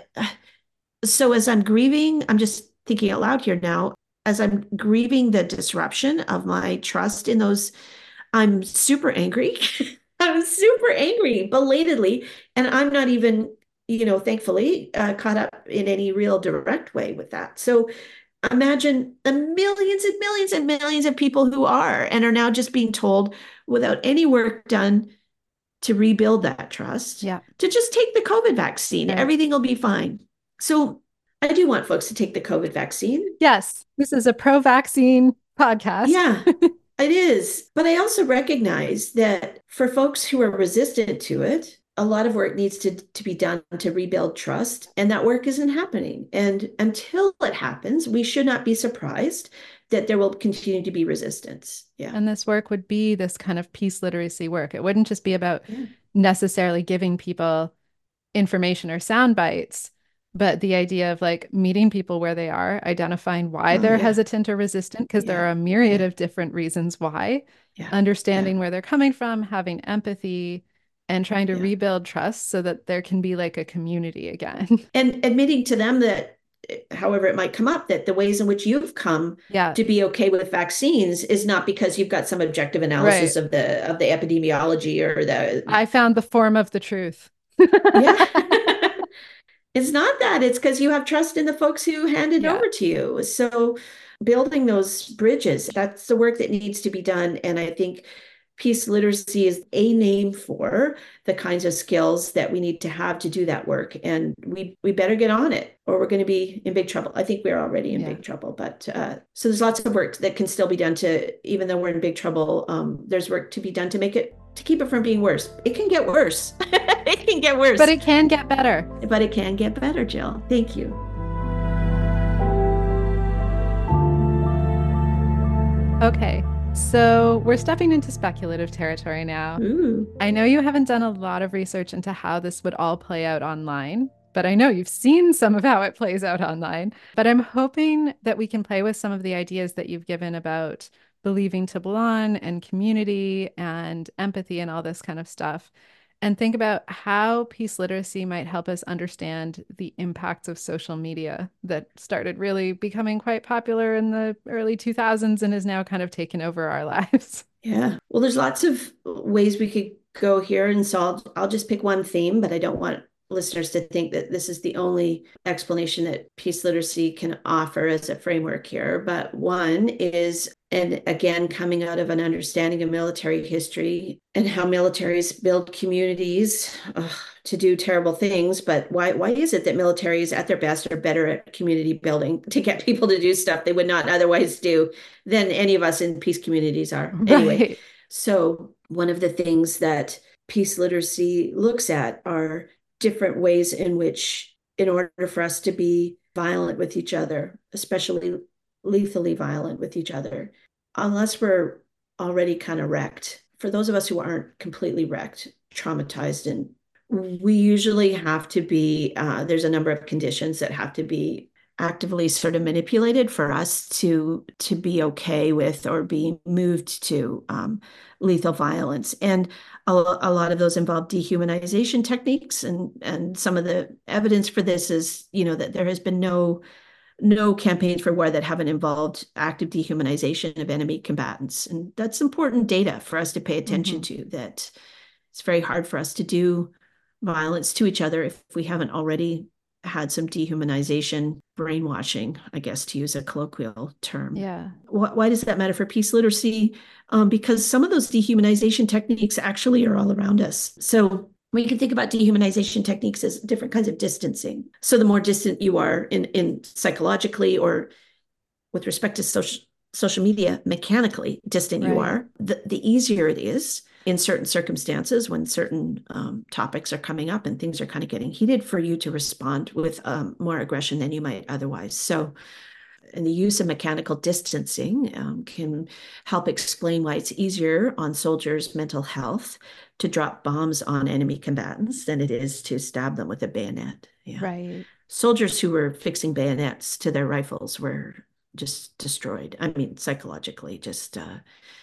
so as I'm grieving, I'm just thinking out loud here now, as I'm grieving the disruption of my trust in those, I'm super angry. I'm super angry, belatedly, and I'm not even, you know, thankfully, uh, caught up in any real direct way with that. So imagine the millions and millions and millions of people who are and are now just being told without any work done to rebuild that trust, yeah. to just take the COVID vaccine. Right. Everything will be fine. So I do want folks to take the COVID vaccine. Yes, this is a pro-vaccine podcast. Yeah, it is. But I also recognize that for folks who are resistant to it, a lot of work needs to, to be done to rebuild trust, and that work isn't happening. And until it happens, we should not be surprised that there will continue to be resistance. Yeah. And this work would be this kind of peace literacy work. It wouldn't just be about yeah. necessarily giving people information or sound bites, but the idea of like meeting people where they are, identifying why oh, they're yeah. hesitant or resistant, because yeah. there are a myriad yeah. of different reasons why, yeah. understanding yeah. where they're coming from, having empathy, and trying to yeah. rebuild trust so that there can be like a community again. And admitting to them that, however it might come up, that the ways in which you've come yeah. to be okay with vaccines is not because you've got some objective analysis right. of the of the epidemiology or the... I found the form of the truth. yeah. It's not that. It's because you have trust in the folks who handed yeah. over to you. So building those bridges, that's the work that needs to be done. And I think peace literacy is a name for the kinds of skills that we need to have to do that work. And we we better get on it, or we're going to be in big trouble. I think we're already in yeah. big trouble. But uh, so there's lots of work that can still be done to, even though we're in big trouble, um, there's work to be done to make it, to keep it from being worse. It can get worse. It can get worse. But it can get better. But it can get better, Jill. Thank you. Okay. So we're stepping into speculative territory now. Ooh. I know you haven't done a lot of research into how this would all play out online, but I know you've seen some of how it plays out online. But I'm hoping that we can play with some of the ideas that you've given about believing to belong and community and empathy and all this kind of stuff, and think about how peace literacy might help us understand the impacts of social media that started really becoming quite popular in the early two thousands and is now kind of taken over our lives. Yeah. Well, there's lots of ways we could go here. And so I'll, I'll just pick one theme, but I don't want listeners to think that this is the only explanation that peace literacy can offer as a framework here. But one is, and again, coming out of an understanding of military history and how militaries build communities ugh, to do terrible things. But why, why is it that militaries at their best are better at community building to get people to do stuff they would not otherwise do than any of us in peace communities are? Right. Anyway, so one of the things that peace literacy looks at are different ways in which, in order for us to be violent with each other, especially lethally violent with each other, unless we're already kind of wrecked, for those of us who aren't completely wrecked, traumatized, and we usually have to be, uh, there's a number of conditions that have to be actively sort of manipulated for us to to be okay with or be moved to um, lethal violence. And a, a lot of those involve dehumanization techniques. And, and some of the evidence for this is, you know, that there has been no no campaigns for war that haven't involved active dehumanization of enemy combatants. And that's important data for us to pay attention Mm-hmm. to, that it's very hard for us to do violence to each other if we haven't already had some dehumanization, brainwashing, I guess, to use a colloquial term. Yeah. Why, why does that matter for peace literacy? Um, because some of those dehumanization techniques actually are all around us. So we can think about dehumanization techniques as different kinds of distancing. So the more distant you are in, in psychologically or with respect to social social media, mechanically distant you Right. are, the, the easier it is in certain circumstances when certain um, topics are coming up and things are kind of getting heated for you to respond with um, more aggression than you might otherwise. So, and the use of mechanical distancing um, can help explain why it's easier on soldiers' mental health to drop bombs on enemy combatants than it is to stab them with a bayonet. Yeah. Right. Soldiers who were fixing bayonets to their rifles were just destroyed. I mean, psychologically, just uh,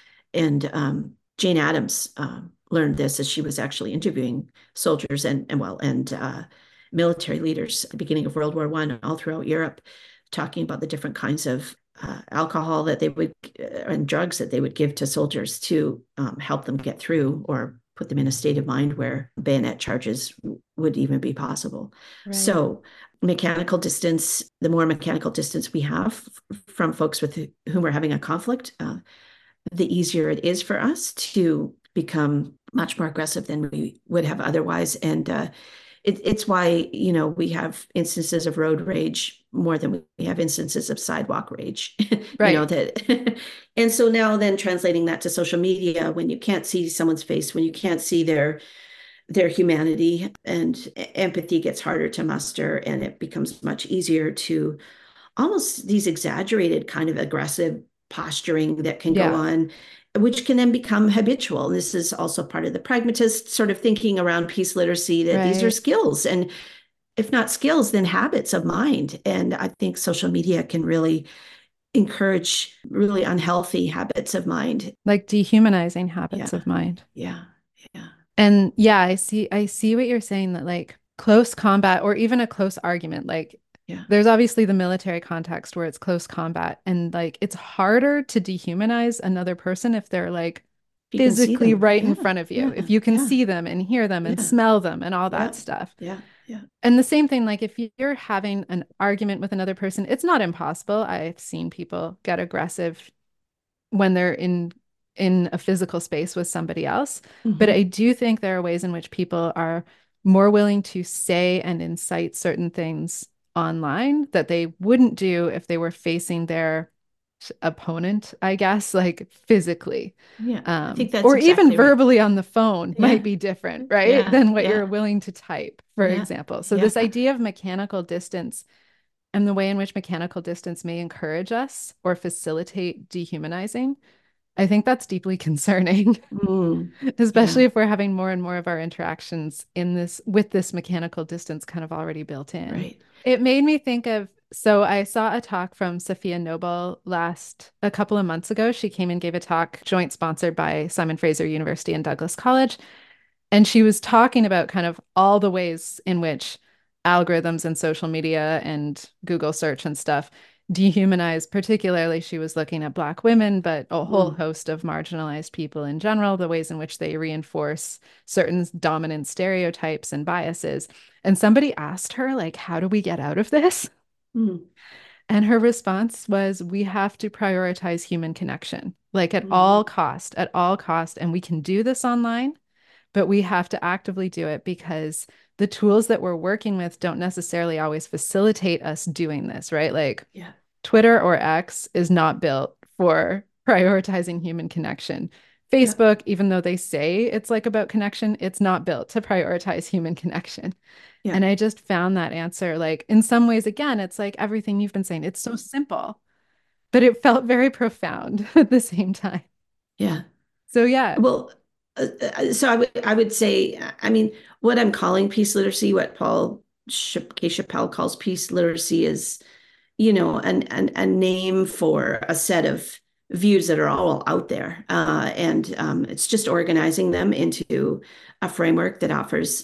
and um, Jane Addams uh, learned this as she was actually interviewing soldiers and and well and uh, military leaders at the beginning of World War One all throughout Europe, talking about the different kinds of uh, alcohol that they would uh, and drugs that they would give to soldiers to um, help them get through or put them in a state of mind where bayonet charges would even be possible. Right. So mechanical distance, the more mechanical distance we have from folks with whom we're having a conflict, uh, the easier it is for us to become much more aggressive than we would have otherwise. And uh, it, it's why, you know, we have instances of road rage more than we have instances of sidewalk rage, you know, Right. that. And so now then translating that to social media, when you can't see someone's face, when you can't see their their humanity, and empathy gets harder to muster, and it becomes much easier to almost these exaggerated kind of aggressive posturing that can go Yeah. on, which can then become habitual. And this is also part of the pragmatist sort of thinking around peace literacy, that these are Right. skills, and if not skills, then habits of mind. And I think social media can really encourage really unhealthy habits of mind. Like dehumanizing habits Yeah, of mind. yeah, yeah, And yeah, I see I see what you're saying, that like close combat or even a close argument, like yeah. there's obviously the military context where it's close combat, and like it's harder to dehumanize another person if they're like If you can see physically them. right in Yeah, front of you. yeah, If you can yeah, see them and hear them and yeah, smell them and all that yeah, stuff. yeah, yeah. And the same thing, like if you're having an argument with another person, it's not impossible. I've seen people get aggressive when they're in in a physical space with somebody else. But I Mm-hmm. do think there are ways in which people are more willing to say and incite certain things online that they wouldn't do if they were facing their opponent, I guess, like physically. Yeah, I Um, think that's or even exactly right. verbally on the phone might Yeah, be different, right? yeah, Than what you're yeah, willing to type, for yeah, example. So, yeah. this idea of mechanical distance and the way in which mechanical distance may encourage us or facilitate dehumanizing, I think that's deeply concerning, Mm, especially yeah, if we're having more and more of our interactions in this with this mechanical distance kind of already built in. right. It made me think of, so I saw a talk from Sophia Noble last a couple of months ago. She came and gave a talk joint sponsored by Simon Fraser University and Douglas College. And she was talking about kind of all the ways in which algorithms and social media and Google search and stuff dehumanize. Particularly, she was looking at Black women, but a whole Mm, host of marginalized people in general, the ways in which they reinforce certain dominant stereotypes and biases. And somebody asked her, like, how do we get out of this? mm, And her response was, we have to prioritize human connection, like at all mhm. cost, at all cost. And we can do this online, but we have to actively do it because the tools that we're working with don't necessarily always facilitate us doing this, right? Like Yeah, Twitter or X is not built for prioritizing human connection. yeah, Facebook, even though they say it's like about connection, it's not built to prioritize human connection. yeah, And I just found that answer, like, in some ways, again, it's like everything you've been saying. It's so simple, but it felt very profound at the same time. yeah. So, yeah. Well, uh, uh, so I would I would say, I mean, what I'm calling peace literacy, what Paul Ch K. Chappelle calls peace literacy, is, you know, an, an a name for a set of views that are all out there, uh, and um, it's just organizing them into a framework that offers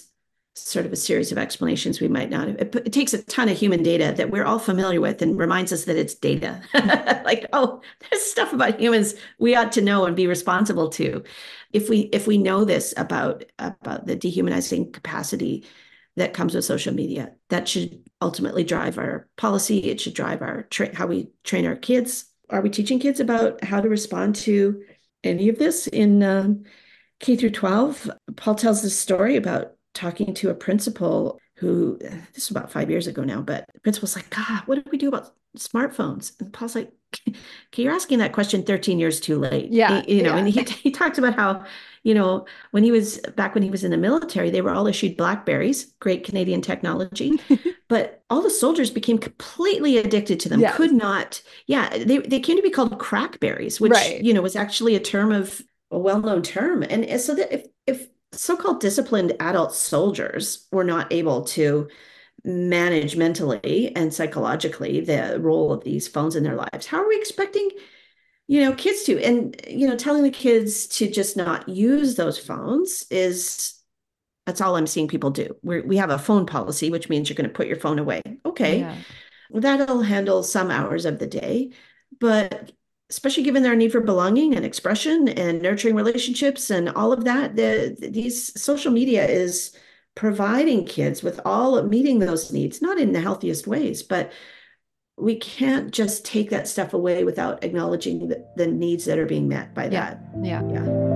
sort of a series of explanations we might not have. It, it takes a ton of human data that we're all familiar with and reminds us that it's data. Like, oh, there's stuff about humans we ought to know and be responsible to. If we if we know this about about the dehumanizing capacity that comes with social media, that should ultimately drive our policy. It should drive our tra- how we train our kids. Are we teaching kids about how to respond to any of this in um, K through twelve? Paul tells this story about talking to a principal who, this is about five years ago now, but the principal's like, God, what do we do about smartphones? And Paul's like, okay, you're asking that question thirteen years too late. Yeah. You know, yeah. and he, he talks about how, you know, when he was back when he was in the military, they were all issued Blackberries, great Canadian technology, but all the soldiers became completely addicted to them, Yes. could not, yeah, they, they came to be called crackberries, which, Right. you know, was actually a term of a well-known term. And so that if, if so-called disciplined adult soldiers were not able to manage mentally and psychologically the role of these phones in their lives, how are we expecting, you know, kids to? And, you know, telling the kids to just not use those phones is, that's all I'm seeing people do. We're, we have a phone policy, which means you're going to put your phone away. Okay, Yeah. that'll handle some hours of the day, but especially given their need for belonging and expression and nurturing relationships and all of that, the, these social media is providing kids with all meeting those needs, not in the healthiest ways, but we can't just take that stuff away without acknowledging the, the needs that are being met by Yeah. that. Yeah. Yeah.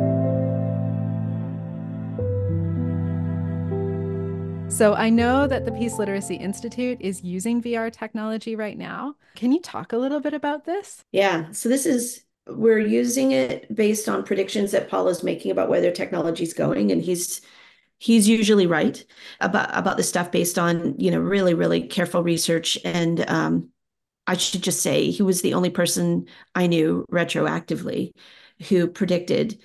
So I know that the Peace Literacy Institute is using V R technology right now. Can you talk a little bit about this? Yeah. So this is, we're using it based on predictions that Paul is making about where their technology is going. And he's he's usually right about about the stuff based on, you know, really, really careful research. And um, I should just say he was the only person I knew retroactively who predicted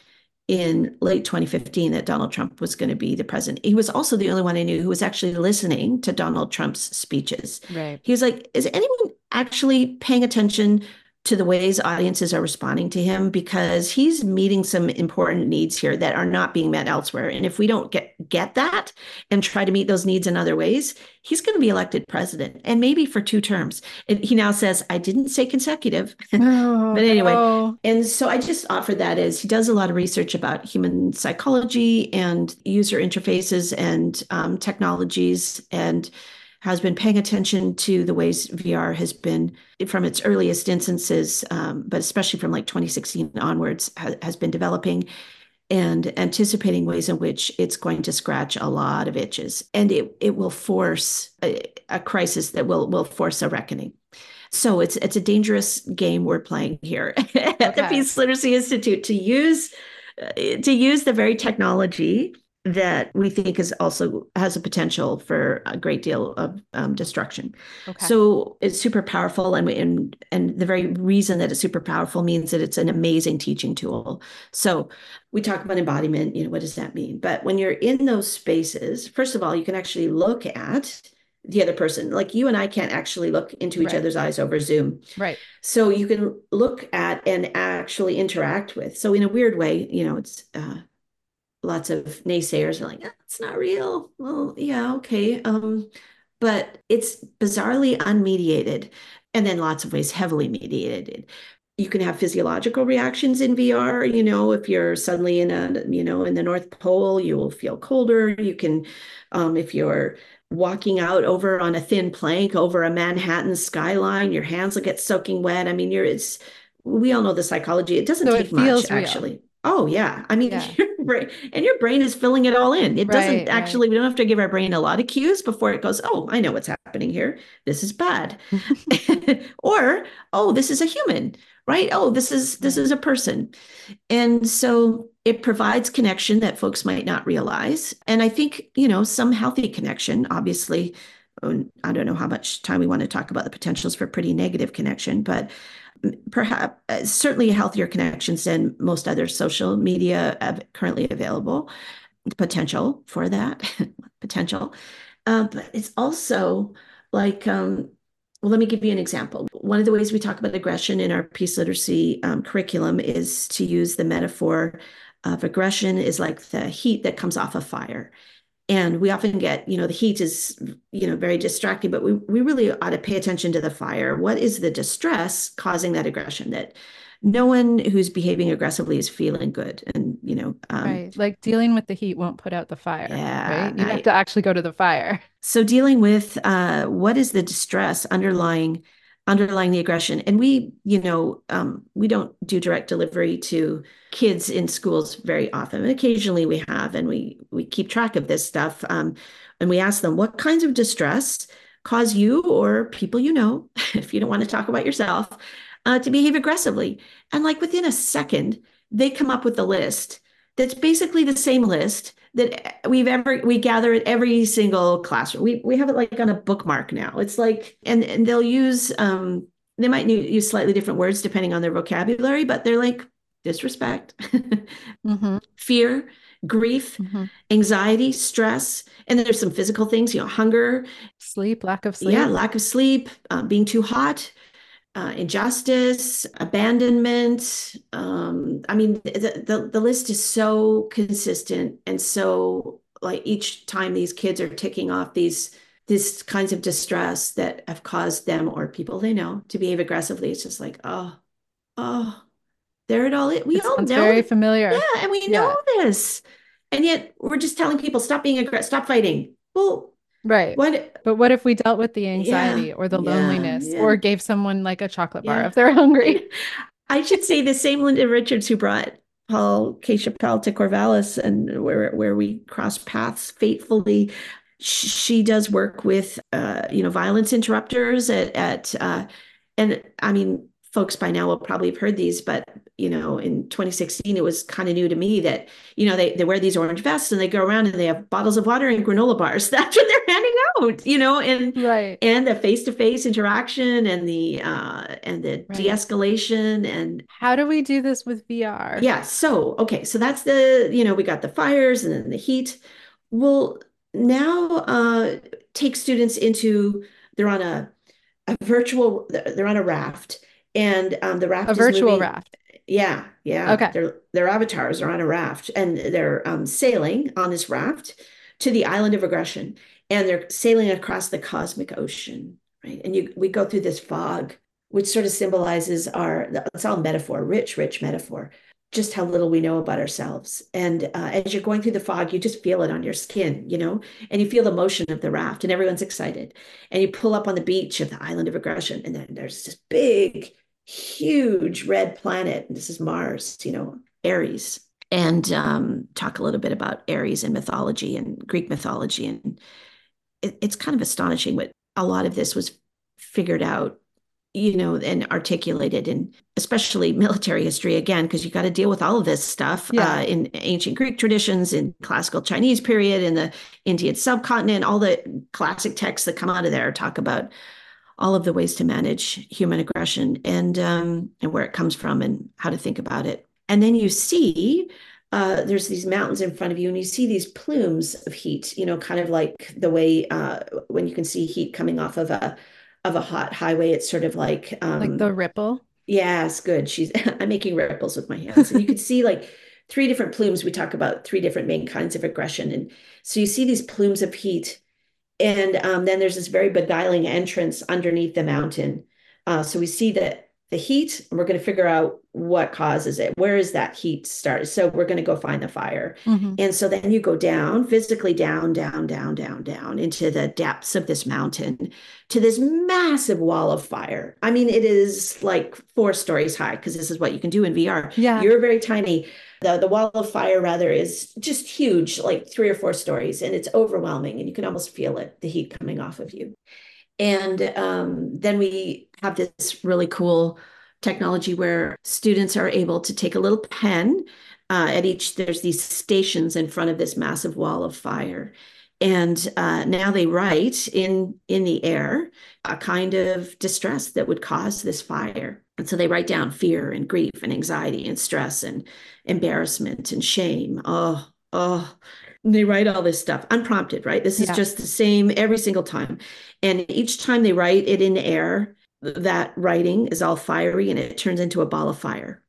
in late twenty fifteen that Donald Trump was going to be the president. He was also the only one I knew who was actually listening to Donald Trump's speeches. Right. He was like, is anyone actually paying attention to the ways audiences are responding to him? Because he's meeting some important needs here that are not being met elsewhere. And if we don't get, get that and try to meet those needs in other ways, he's going to be elected president, and maybe for two terms. And he now says, I didn't say consecutive. Oh, But anyway, no. and so I just offer that as he does a lot of research about human psychology and user interfaces and um, technologies, and has been paying attention to the ways V R has been from its earliest instances, um, but especially from like twenty sixteen onwards, ha- has been developing and anticipating ways in which it's going to scratch a lot of itches, and it it will force a, a crisis that will will force a reckoning. So it's it's a dangerous game we're playing here at okay. the Peace Literacy Institute to use uh, to use the very technology that we think is also has a potential for a great deal of um, destruction. Okay. So it's super powerful, and, and and the very reason that it's super powerful means that it's an amazing teaching tool. So we talk about embodiment, you know, what does that mean? But when you're in those spaces, first of all, you can actually look at the other person. Like you and I can't actually look into each right. other's eyes over Zoom. Right. So you can look at and actually interact with. So in a weird way, you know, it's uh, lots of naysayers are like, oh, it's not real. Well, yeah, okay. Um, but it's bizarrely unmediated, and then lots of ways heavily mediated. You can have physiological reactions in V R. You know, if you're suddenly in a, you know, in the North Pole, you will feel colder. You can, um, if you're walking out over on a thin plank over a Manhattan skyline, your hands will get soaking wet. I mean, you're, it's, we all know the psychology. It doesn't so take it much, real. Actually. Oh, yeah. I mean, yeah. your brain, and your brain is filling it all in. It right, doesn't actually, right. we don't have to give our brain a lot of cues before it goes, oh, I know what's happening here. This is bad. Or, oh, this is a human, right? Oh, this is, this right. is a person. And so it provides connection that folks might not realize. And I think, you know, some healthy connection, obviously. I don't know how much time we want to talk about the potentials for pretty negative connection, but perhaps uh, certainly healthier connections than most other social media uh, currently available. Potential for that, potential. Uh, but it's also like, um, well, let me give you an example. One of the ways we talk about aggression in our peace literacy um, curriculum is to use the metaphor of aggression is like the heat that comes off a fire. And we often get, you know, the heat is, you know, very distracting, but we, we really ought to pay attention to the fire. What is the distress causing that aggression? That no one who's behaving aggressively is feeling good. And, you know, um, Right. Like dealing with the heat won't put out the fire, yeah, right? You have I, to actually go to the fire. so dealing with uh, what is the distress underlying underlying the aggression. And we, you know, um, we don't do direct delivery to kids in schools very often. And occasionally we have, and we we keep track of this stuff. Um, and we ask them what kinds of distress cause you or people you know, if you don't want to talk about yourself, uh, to behave aggressively. And like within a second, they come up with the list that's basically the same list that we've ever we gather at every single classroom. We we have it like on a bookmark now. It's like and and they'll use um they might use slightly different words depending on their vocabulary, but they're like disrespect, Mm-hmm. fear, grief, Mm-hmm. anxiety, stress, and then there's some physical things, you know, hunger, Sleep, lack of yeah, sleep. lack of sleep, uh, being too hot, uh, injustice, abandonment. Um, I mean, the, the the list is so consistent and so like each time these kids are ticking off these these kinds of distress that have caused them or people they know to behave aggressively. It's just like, oh, oh, there it all is. We It all sounds know very that, familiar. yeah, and we know Yeah. this, and yet we're just telling people stop being aggressive, stop fighting. Well, Right. what? But what if we dealt with the Yeah, anxiety or the yeah, loneliness yeah, or gave someone like a chocolate bar yeah. if they're hungry? I, I should say the same Linda Richards who brought Paul K. Chappelle to Corvallis and where where we crossed paths fatefully. She does work with uh, you know, violence interrupters at at uh, and I mean, folks by now will probably have heard these, but you know, in twenty sixteen, it was kind of new to me that, you know, they, they wear these orange vests and they go around and they have bottles of water and granola bars. That's what they're handing out, you know, and Right. and the face-to-face interaction and the uh and the Right. de-escalation and How do we do this with V R? yeah, so okay, so that's the, you know, we got the fires and then the heat. We'll now uh take students into they're on a a virtual they're on a raft and um the A raft is virtual moving. raft. Yeah, yeah. Okay. Their their avatars are on a raft and they're um sailing on this raft to the island of aggression and they're sailing across the cosmic ocean, right? And you we go through this fog, which sort of symbolizes our it's all metaphor, rich, rich metaphor, just how little we know about ourselves. And uh, as you're going through the fog, you just feel it on your skin, you know, and you feel the motion of the raft, and everyone's excited. And you pull up on the beach of the island of aggression, and then there's this big, huge red planet. And this is Mars, you know, Ares. And um, talk a little bit about Ares in mythology and Greek mythology. And it, it's kind of astonishing what a lot of this was figured out, you know, and articulated in especially military history again, because you got to deal with all of this stuff Yeah. uh, in ancient Greek traditions, in classical Chinese period, in the Indian subcontinent, all the classic texts that come out of there talk about all of the ways to manage human aggression and um, and where it comes from and how to think about it. And then you see uh, there's these mountains in front of you, and you see these plumes of heat. You know, kind of like the way uh, when you can see heat coming off of a of a hot highway. It's sort of like Like um, the ripple. yes, good. She's I'm making ripples with my hands, and you can see like three different plumes. We talk about three different main kinds of aggression, and so you see these plumes of heat and um, then there's this very beguiling entrance underneath the mountain. Uh, so we see that the heat, and we're going to figure out what causes it. Where is that heat start? So we're going to go find the fire. Hmm. And so then you go down, physically down, down, down, down, down into the depths of this mountain to this massive wall of fire. I mean, it is like four stories high because this is what you can do in V R. Yeah. You're very tiny. The, the wall of fire, rather, is just huge, like three or four stories, and it's overwhelming, and you can almost feel it, the heat coming off of you. And um, then we have this really cool technology where students are able to take a little pen. Uh, at each, there's these stations in front of this massive wall of fire. And uh, now they write in, in the air a kind of distress that would cause this fire. And so they write down fear and grief and anxiety and stress and embarrassment and shame. Oh, oh, and they write all this stuff unprompted, right? This is Yeah. just the same every single time. And each time they write it in air, that writing is all fiery and it turns into a ball of fire.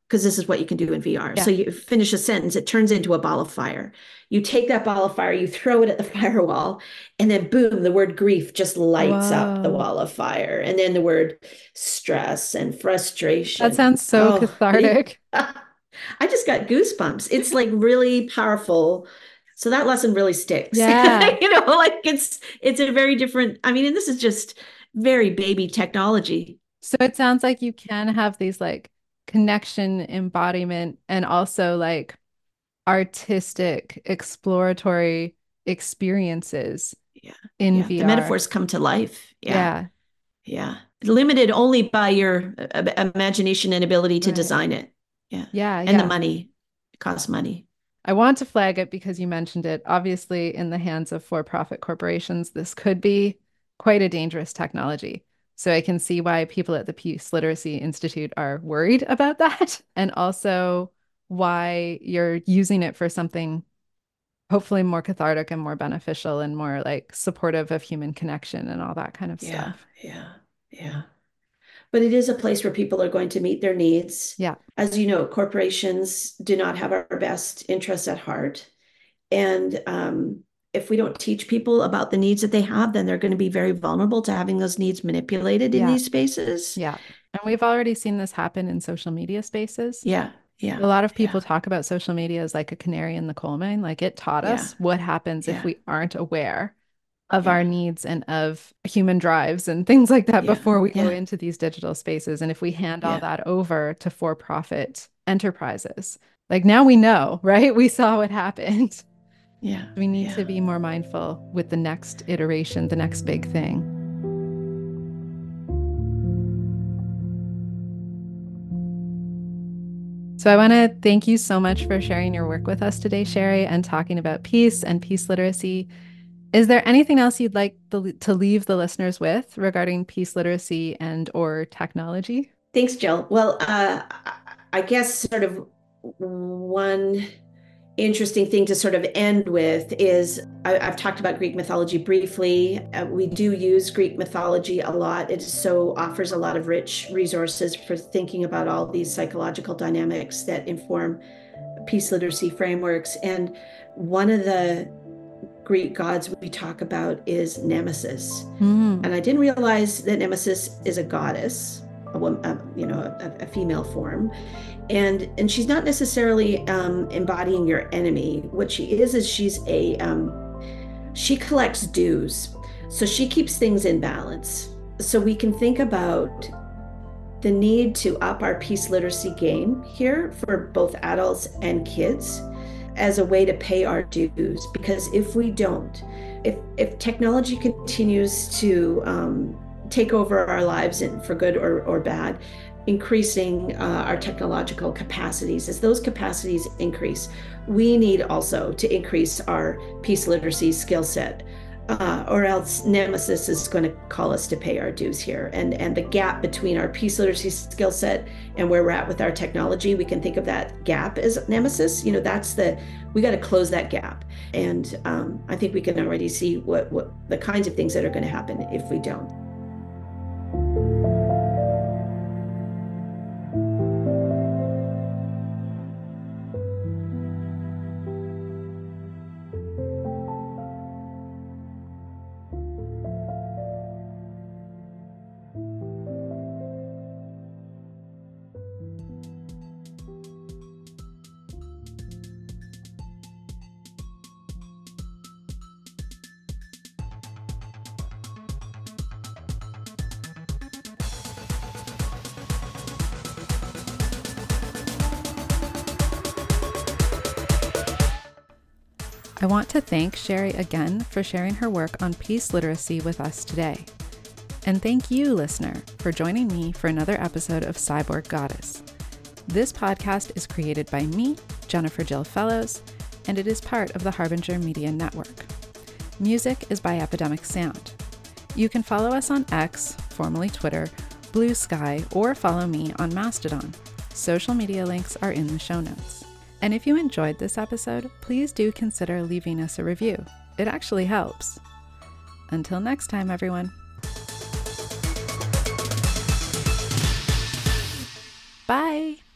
because this is what you can do in V R. Yeah. So you finish a sentence, it turns into a ball of fire. You take that ball of fire, you throw it at the firewall, and then boom, the word grief just lights up the Whoa. wall of fire. And then the word stress and frustration. That sounds so Oh, cathartic. I just got goosebumps. It's like really powerful. So that lesson really sticks. Yeah. You know, like it's it's a very different, I mean, and this is just very baby technology. So it sounds like you can have these like connection embodiment and also like artistic exploratory experiences Yeah. in Yeah. The V R. metaphors come to life. Yeah. Yeah. Yeah. Limited only by your uh, imagination and ability to Right. design it. Yeah. Yeah. And the Yeah. money. It costs money. I want to flag it because you mentioned it. Obviously, in the hands of for-profit corporations, this could be quite a dangerous technology. So I can see why people at the Peace Literacy Institute are worried about that, and also why you're using it for something hopefully more cathartic and more beneficial and more like supportive of human connection and all that kind of Yeah. stuff. Yeah. Yeah. But it is a place where people are going to meet their needs. Yeah. As you know, corporations do not have our best interests at heart. And um, if we don't teach people about the needs that they have, then they're going to be very vulnerable to having those needs manipulated in Yeah. these spaces. Yeah. And we've already seen this happen in social media spaces. Yeah. Yeah. A lot of people Yeah. talk about social media as like a canary in the coal mine. Like it taught Yeah. us what happens if Yeah. we aren't aware of Yeah. our needs and of human drives and things like that Yeah. before we go Yeah. into these digital spaces. And if we hand all Yeah. that over to for-profit enterprises, like now we know, right? We saw what happened. Yeah. We need Yeah. to be more mindful with the next iteration, the next big thing. So I want to thank you so much for sharing your work with us today, Sherry, and talking about peace and peace literacy. Is there anything else you'd like the, to leave the listeners with regarding peace literacy and or technology? Thanks, Jill. Well, uh, I guess sort of one interesting thing to sort of end with is I, I've talked about Greek mythology briefly. Uh, we do use Greek mythology a lot. It so offers a lot of rich resources for thinking about all these psychological dynamics that inform peace literacy frameworks. And one of the Greek gods we talk about is Nemesis. Mm. And I didn't realize that Nemesis is a goddess, a, a you know, a, a female form. And, and she's not necessarily um, embodying your enemy. What she is, is she's a, um, she collects dues. So she keeps things in balance. So we can think about the need to up our peace literacy game here for both adults and kids as a way to pay our dues. Because if we don't, if, if technology continues to um, take over our lives in, for good or, or bad, increasing uh, our technological capacities. As those capacities increase, we need also to increase our peace literacy skill set, uh, or else Nemesis is going to call us to pay our dues here. And, and the gap between our peace literacy skill set and where we're at with our technology, we can think of that gap as Nemesis. You know, that's the, we got to close that gap. And um, I think we can already see what, what the kinds of things that are going to happen if we don't. I want to thank Sherry again for sharing her work on peace literacy with us today. And thank you, listener, for joining me for another episode of Cyborg Goddess. This podcast is created by me, Jennifer Jill Fellows, and it is part of the Harbinger Media Network. Music is by Epidemic Sound. You can follow us on X, formerly Twitter, Blue Sky, or follow me on Mastodon. Social media links are in the show notes. And if you enjoyed this episode, please do consider leaving us a review. It actually helps. Until next time, everyone. Bye.